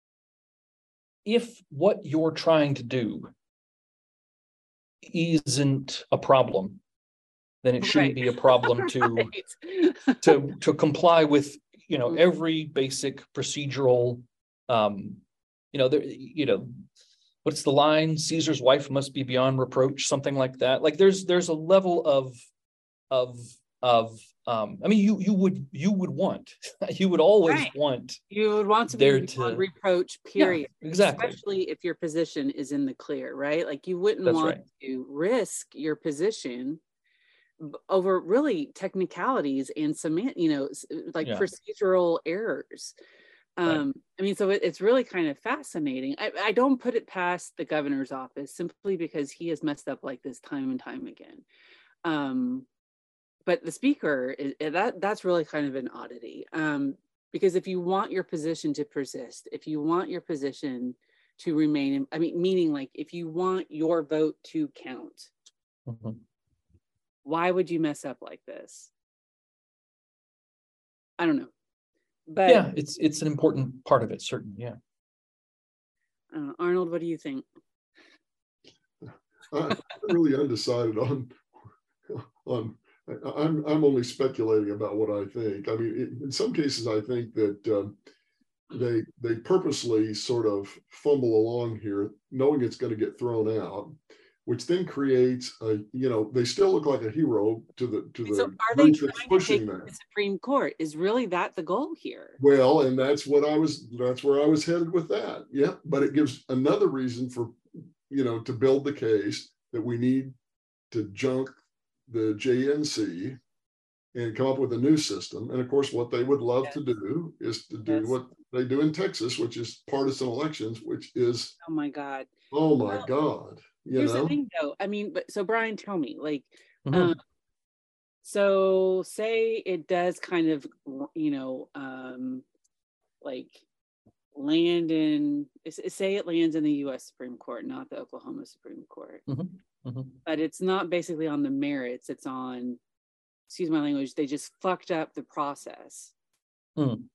if what you're trying to do isn't a problem, then it shouldn't right. be a problem to right. to to comply with, you know, every basic procedural, um, you know, there, you know, what's the line? Caesar's wife must be beyond reproach, something like that. Like there's there's a level of of of um, I mean, you you would you would want you would always right. want you would want to there be to reproach, period. Yeah, exactly. Especially if your position is in the clear, right? Like you wouldn't That's want right. to risk your position over really technicalities and some, you know, like yeah. procedural errors. Um, right. I mean, so it, it's really kind of fascinating. I, I don't put it past the governor's office simply because he has messed up like this time and time again. Um, but the speaker, is, that that's really kind of an oddity. Um, because if you want your position to persist, if you want your position to remain, I mean, meaning like if you want your vote to count, mm-hmm. why would you mess up like this? I don't know. But yeah, it's it's an important part of it, certainly. Yeah. Uh, Arnold, what do you think? I'm really undecided on on. I'm I'm only speculating about what I think. I mean, it, in some cases, I think that um, they they purposely sort of fumble along here, knowing it's going to get thrown out, which then creates a, you know, they still look like a hero to the to the so are they group that's trying pushing to take that. The Supreme Court? Is really that the goal here? Well, and that's what I was that's where I was headed with that. Yeah, but it gives another reason for, you know, to build the case that we need to junk the J N C and come up with a new system. And of course, what they would love yes. to do is to do yes. what they do in Texas, which is partisan elections, which is, oh my God. Oh my well, God. You here's know? the thing though. I mean, but so Brian, tell me, like, mm-hmm. um, so say it does kind of, you know, um, like land in, say it lands in the U S Supreme Court, not the Oklahoma Supreme Court. Mm-hmm. Mm-hmm. But it's not basically on the merits, it's on, excuse my language, they just fucked up the process. Mm.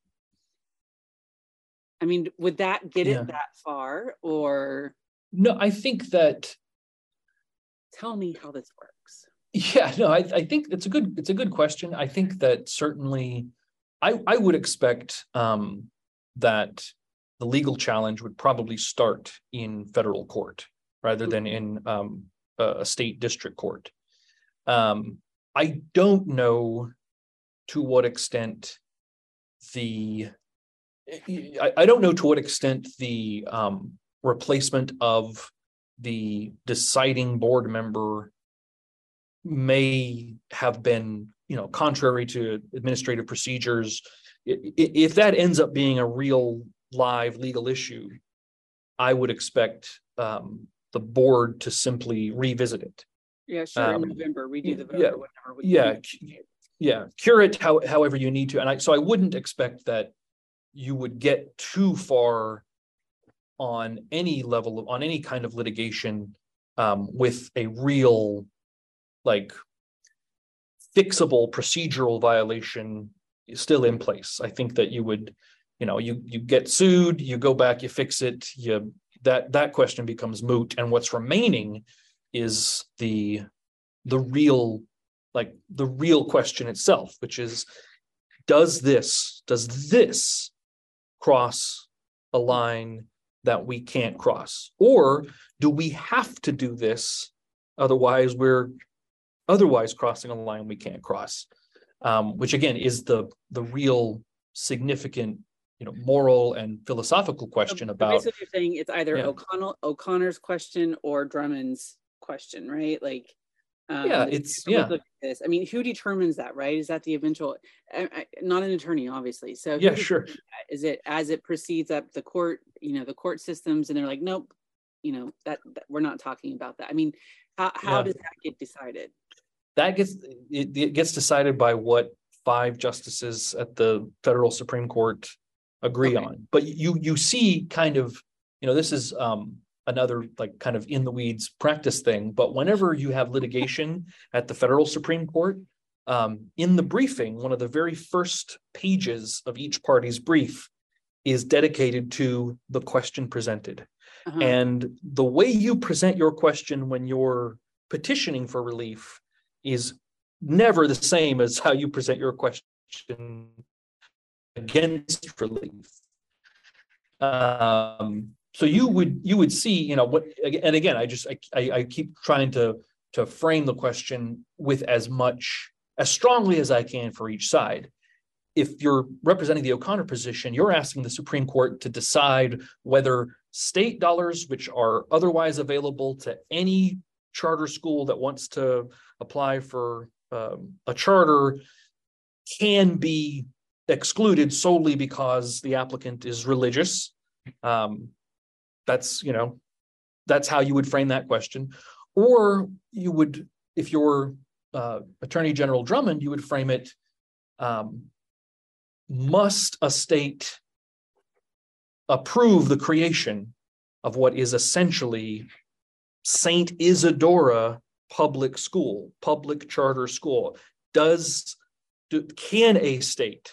I mean, would that get yeah. it that far, or? No, I think that. Tell me how this works. Yeah, no, I, I think it's a good, it's a good question. I think that certainly, I, I would expect um, that the legal challenge would probably start in federal court rather than in um, a state district court. Um, I don't know to what extent the, I, I don't know to what extent the um, replacement of the deciding board member may have been, you know, contrary to administrative procedures. If that ends up being a real live legal issue, I would expect um, the board to simply revisit it. Yeah, sure. Um, in November, we do the vote yeah, or whatever. We yeah, can. yeah. Cure it how, however you need to, and I so I wouldn't expect that you would get too far on any level of on any kind of litigation um, with a real like fixable procedural violation still in place. I think that you would, you know, you you get sued, you go back, you fix it, you that that question becomes moot, and what's remaining is the the real like the real question itself, which is does this does this cross a line that we can't cross, or do we have to do this otherwise we're otherwise crossing a line we can't cross, um, which again is the the real significant, you know, moral and philosophical question so, about. basically you're saying it's either yeah. O'Connell O'Connor's question or Drummond's question, right? Like um, yeah, it's yeah. Look at this. I mean, who determines that, right? Is that the eventual? I, I, not an attorney, obviously. So yeah, sure. Is it as it proceeds up the court, you know, the court systems, and they're like, nope, you know, that, that we're not talking about that. I mean, how how yeah. does that get decided? That gets it, it gets decided by what five justices at the federal Supreme Court agree okay. on. But you you see kind of, you know, this is um, another like kind of in the weeds practice thing. But whenever you have litigation at the federal Supreme Court, um, in the briefing, one of the very first pages of each party's brief is dedicated to the question presented. Uh-huh. And the way you present your question when you're petitioning for relief is never the same as how you present your question against relief. Um, so you would you would see, you know, what, and again, I just I, I, I keep trying to to frame the question with as much as strongly as I can for each side. If you're representing the O'Connor position, you're asking the Supreme Court to decide whether state dollars, which are otherwise available to any charter school that wants to apply for um, a charter, can be excluded solely because the applicant is religious. Um, that's, you know, that's how you would frame that question. Or you would, if you're uh, Attorney General Drummond, you would frame it, um, must a state approve the creation of what is essentially Saint Isidora public school, public charter school? Does, do, can a state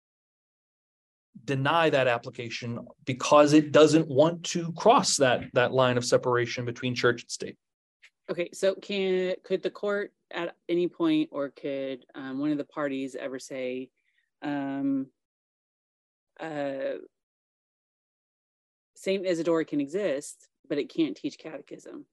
deny that application because it doesn't want to cross that, that line of separation between church and state? Okay, so can could the court at any point, or could um, one of the parties ever say, um, uh, Saint Isidore can exist, but it can't teach catechism?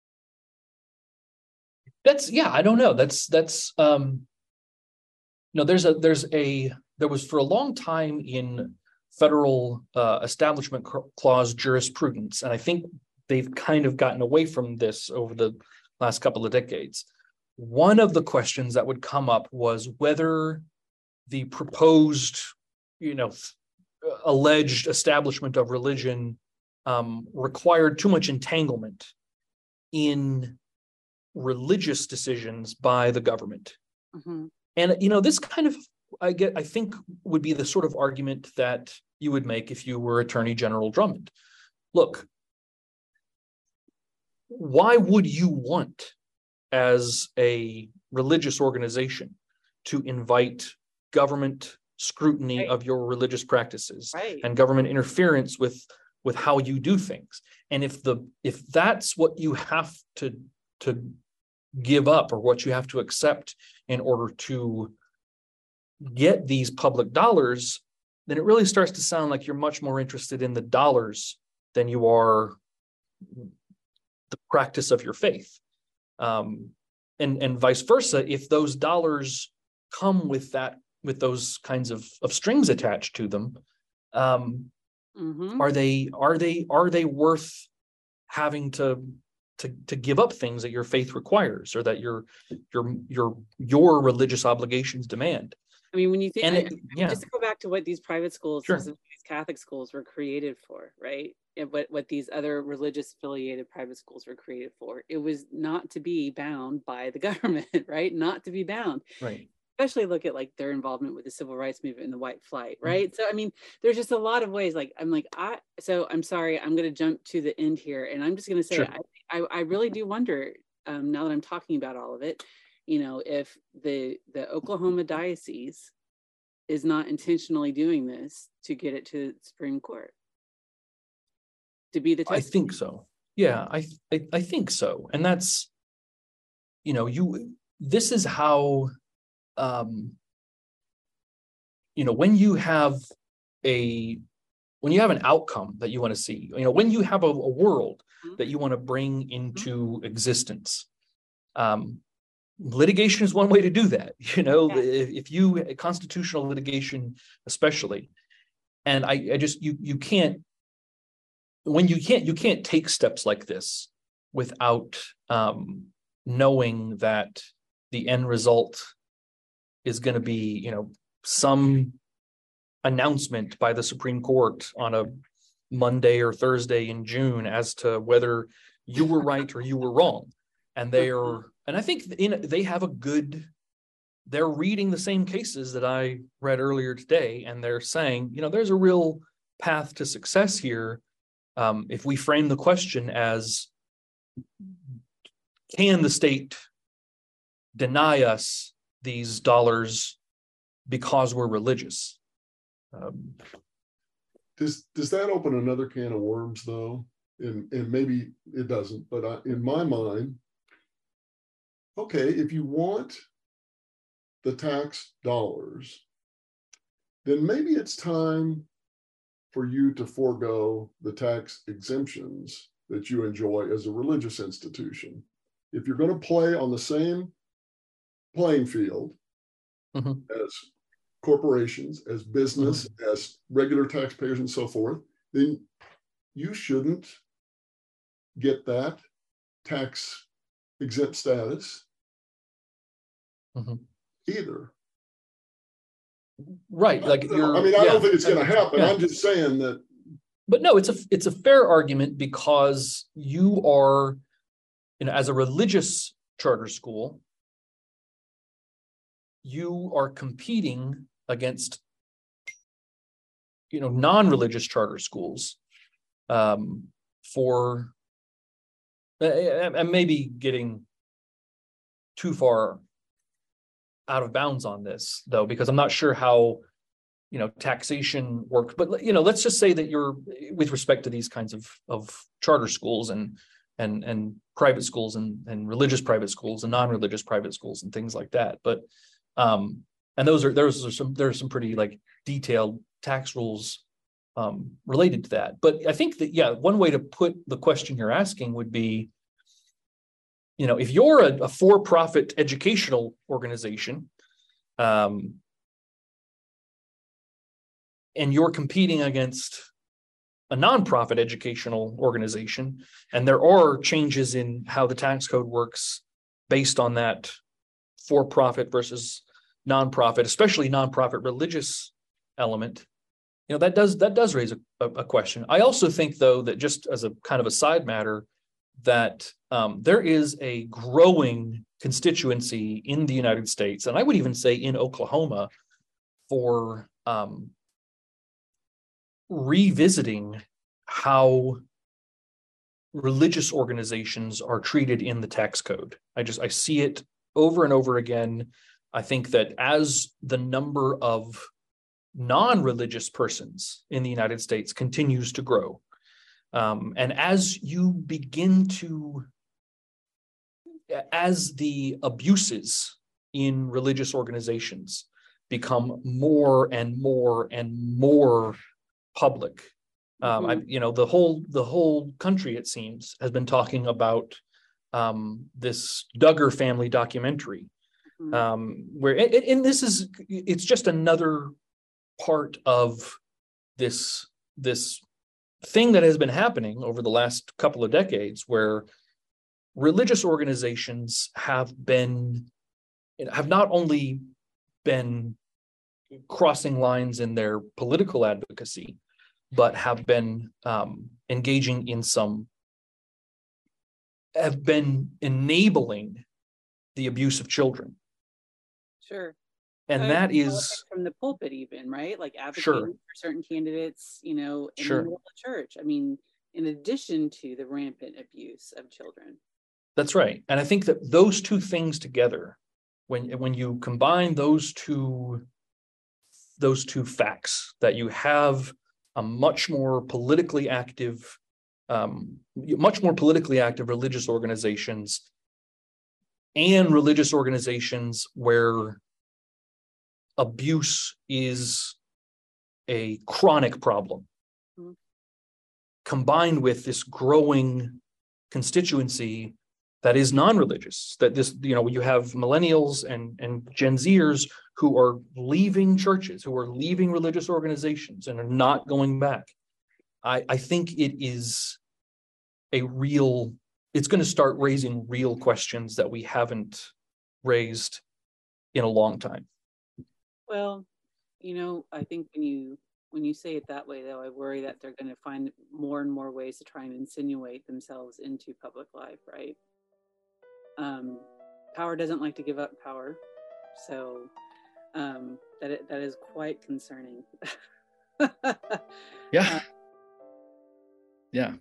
That's, yeah, I don't know. That's, that's, um, no, there's a, there's a, there was for a long time in federal uh, establishment clause jurisprudence, and I think they've kind of gotten away from this over the last couple of decades. One of the questions that would come up was whether the proposed, you know, alleged establishment of religion um, required too much entanglement in religious decisions by the government. Mm-hmm. And, you know, this kind of, I get, I think would be the sort of argument that you would make if you were Attorney General Drummond. Look, why would you want, as a religious organization, to invite government scrutiny right. of your religious practices right. and government interference with, with how you do things? And if the if that's what you have to to give up, or what you have to accept in order to get these public dollars, then it really starts to sound like you're much more interested in the dollars than you are the practice of your faith. Um, and, and vice versa, if those dollars come with that, with those kinds of, of strings attached to them, um, mm-hmm. are they are they are they worth having to to to give up things that your faith requires, or that your your your your religious obligations demand? I mean, when you think, And I, it, I mean, yeah, just to go back to what these private schools, sure. specifically these Catholic schools, were created for, right? And what, what these other religious affiliated private schools were created for. It was not to be bound by the government, right? Not to be bound. Right. Especially look at like their involvement with the civil rights movement and the white flight, right? Mm-hmm. So, I mean, there's just a lot of ways, like, I'm like, I, so I'm sorry, I'm going to jump to the end here. And I'm just going to say, sure. I, I, I really do wonder, um, now that I'm talking about all of it, you know, if the, the Oklahoma diocese is not intentionally doing this to get it to the Supreme Court. To be the testimony. I think so. Yeah, I, I I think so. And that's, you know, you, this is how, um, you know, when you have a, when you have an outcome that you want to see, you know, when you have a, a world mm-hmm. that you want to bring into mm-hmm. existence, um, litigation is one way to do that. You know, yeah. if, if you, constitutional litigation, especially, and I, I just, you, you can't, when you can't, you can't take steps like this without um, knowing that the end result is going to be, you know, some announcement by the Supreme Court on a Monday or Thursday in June as to whether you were right or you were wrong. And they are, and I think in, they have a good, they're reading the same cases that I read earlier today, and they're saying, you know, there's a real path to success here. Um, if we frame the question as, can the state deny us these dollars because we're religious? Um, does does that open another can of worms, though? And, and maybe it doesn't, but I, in my mind, okay, if you want the tax dollars, then maybe it's time for you to forego the tax exemptions that you enjoy as a religious institution. If you're going to play on the same playing field mm-hmm. as corporations, as business, mm-hmm. as regular taxpayers and so forth, then you shouldn't get that tax exempt status mm-hmm. either. Right, like you're. I mean, I yeah, don't think it's going to happen. Yeah. I'm just saying that. But no, it's a it's a fair argument, because you are, you know, as a religious charter school, you are competing against, you know, non-religious charter schools um, for. I'm maybe getting too far out of bounds on this, though, because I'm not sure how, you know, taxation works. But, you know, let's just say that you're, with respect to these kinds of, of charter schools and and and private schools and, and religious private schools and non-religious private schools and things like that. But um, and those are those are some there's some pretty like detailed tax rules um, related to that. But I think that, yeah, one way to put the question you're asking would be, you know, if you're a, a for-profit educational organization, um, and you're competing against a nonprofit educational organization, and there are changes in how the tax code works based on that for-profit versus nonprofit, especially nonprofit religious element, you know, that does that does raise a, a, a question. I also think, though, that just as a kind of a side matter, that um, there is a growing constituency in the United States, and I would even say in Oklahoma, for um, revisiting how religious organizations are treated in the tax code. I just, I see it over and over again. I think that as the number of non-religious persons in the United States continues to grow, Um, and as you begin to, as the abuses in religious organizations become more and more and more public, um, mm-hmm. I, you know, the whole the whole country, it seems, has been talking about um, this Duggar family documentary, mm-hmm. um, where it, and this is it's just another part of this this. thing that has been happening over the last couple of decades, where religious organizations have been, have not only been crossing lines in their political advocacy, but have been um, engaging in some, have been enabling the abuse of children. Sure. And Uh, that is politics from the pulpit even, right? Like advocating Sure. for certain candidates, you know, in Sure. the middle of the church. I mean, in addition to the rampant abuse of children. That's right. And I think that those two things together, when when you combine those two those two facts, that you have a much more politically active, um, much more politically active religious organizations, and religious organizations where abuse is a chronic problem, Mhm. combined with this growing constituency that is non-religious, that this, you know, you have millennials and, and Gen Zers who are leaving churches, who are leaving religious organizations and are not going back. I, I think it is a real, it's going to start raising real questions that we haven't raised in a long time. Well, you know, I think when you when you say it that way, though, I worry that they're going to find more and more ways to try and insinuate themselves into public life, right? Um, power doesn't like to give up power, so um, that it, that is quite concerning. Yeah, Uh, yeah.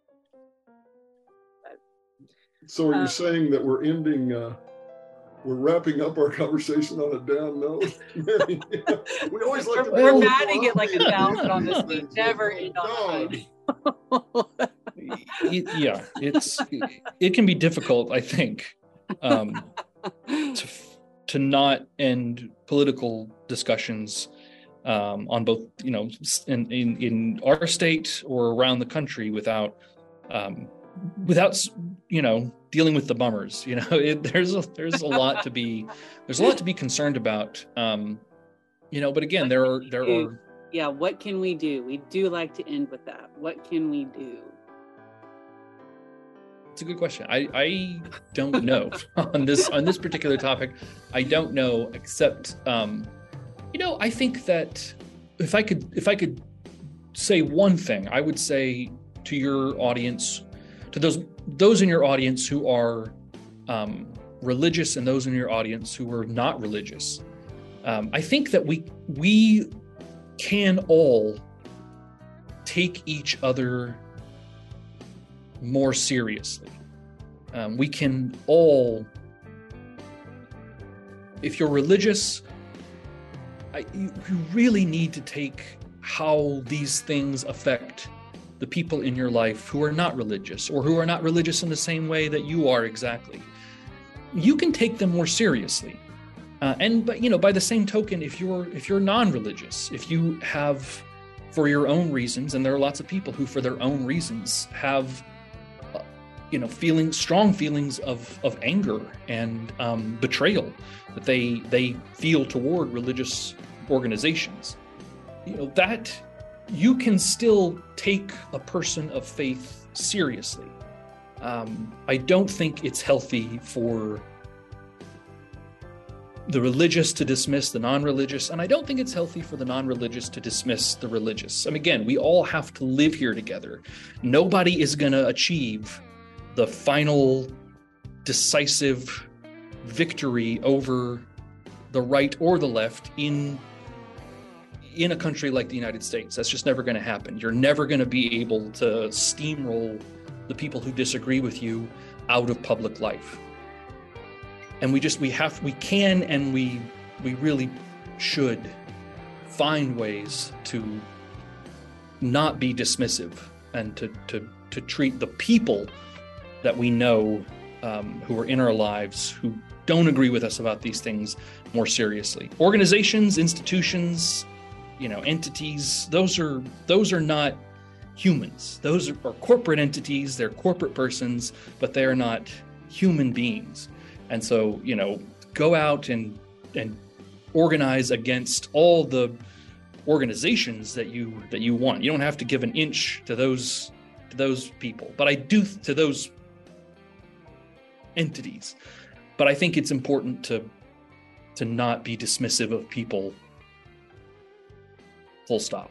So are you Uh, saying that we're ending, uh, we're wrapping up our conversation on a down note? Mary, we always like to We're, we're build batting it like a up thousand on this. We things. never end on God. a high. It- yeah, it's it can be difficult, I think, um, to to not end political discussions um, on both, you know, in, in in our state or around the country without um, without you know dealing with the bummers. You know, it, there's a, there's a lot to be there's a lot to be concerned about. Um, you know, but again, there are there are. Yeah, what can we do? We do like to end with that. What can we do? It's a good question. I, I don't know on this on this particular topic. I don't know, except um, you know, I think that if I could if I could say one thing, I would say to your audience, to those those in your audience who are um, religious and those in your audience who are not religious. Um, I think that we we can all take each other more seriously. Um, we can all, if you're religious, I, you, you really need to take how these things affect the people in your life who are not religious, or who are not religious in the same way that you are exactly. You can take them more seriously. Uh, and but you know, by the same token, if you're if you're non-religious, if you have, for your own reasons, and there are lots of people who, for their own reasons, have you know, feeling strong feelings of of anger and um, betrayal that they they feel toward religious organizations. You know, that you can still take a person of faith seriously. Um, I don't think it's healthy for the religious to dismiss the non-religious, and I don't think it's healthy for the non-religious to dismiss the religious. I mean, again, we all have to live here together. Nobody is going to achieve the final decisive victory over the right or the left in in a country like the United States. That's just never going to happen. You're never going to be able to steamroll the people who disagree with you out of public life. And we just we have we can and we we really should find ways to not be dismissive and to to to treat the people that we know um, who are in our lives who don't agree with us about these things more seriously. Organizations, institutions, you know, entities, those are those are not humans. Those are, are corporate entities, they're corporate persons, but they are not human beings. And so, you know, go out and and organize against all the organizations that you that you want. You don't have to give an inch to those to those people, but I do to those entities. But I think it's important to to not be dismissive of people full stop.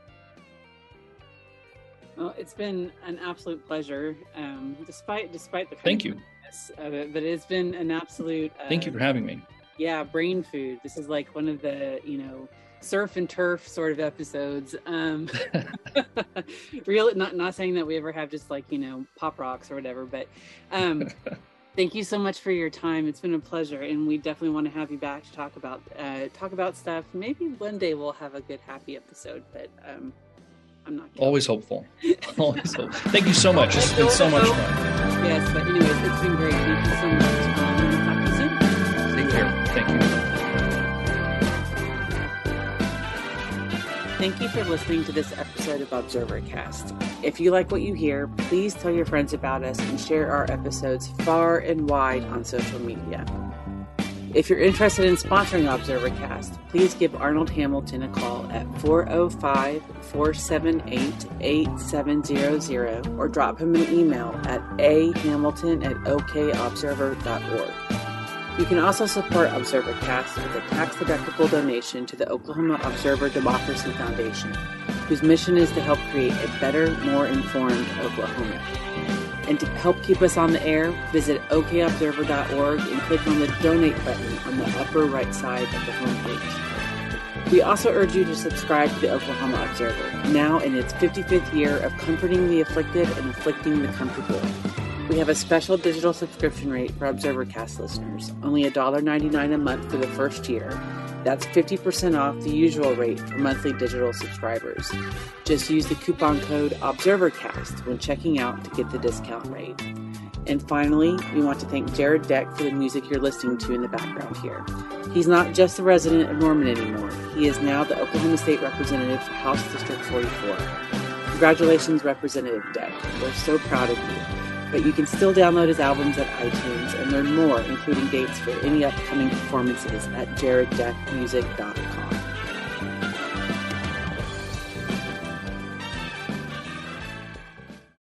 Well, it's been an absolute pleasure, um, despite despite the Thank you. of it, but it's been an absolute. Uh, Thank you for having me. Yeah, brain food. This is like one of the, you know, surf and turf sort of episodes. Um, really, not not saying that we ever have just like, you know, pop rocks or whatever, but um, thank you so much for your time. It's been a pleasure, and we definitely want to have you back to talk about uh, talk about stuff. Maybe one day we'll have a good happy episode, but. Um, I'm not kidding. Always hopeful. Always hopeful. Thank you so much. It's been so much fun. Yes, but anyways, it's been great. Thank you so much. Um, we'll talk to you soon. Take care. Thank you. Thank you for listening to this episode of ObserverCast. If you like what you hear, please tell your friends about us and share our episodes far and wide on social media. If you're interested in sponsoring ObserverCast, please give Arnold Hamilton a call at four oh five, four seven eight, eight seven zero zero or drop him an email at a hamilton at o k observer dot org. You can also support ObserverCast with a tax-deductible donation to the Oklahoma Observer Democracy Foundation, whose mission is to help create a better, more informed Oklahoma. And to help keep us on the air, visit o k observer dot org and click on the donate button on the upper right side of the homepage. We also urge you to subscribe to the Oklahoma Observer, now in its fifty-fifth year of comforting the afflicted and afflicting the comfortable. We have a special digital subscription rate for ObserverCast listeners, only one dollar and ninety-nine cents a month for the first year. That's fifty percent off the usual rate for monthly digital subscribers. Just use the coupon code ObserverCast when checking out to get the discount rate. And finally, we want to thank Jared Deck for the music you're listening to in the background here. He's not just a resident of Norman anymore. He is now the Oklahoma State Representative for House District forty-four. Congratulations, Representative Deck. We're so proud of you. But you can still download his albums at iTunes and learn more, including dates for any upcoming performances at jared deck music dot com.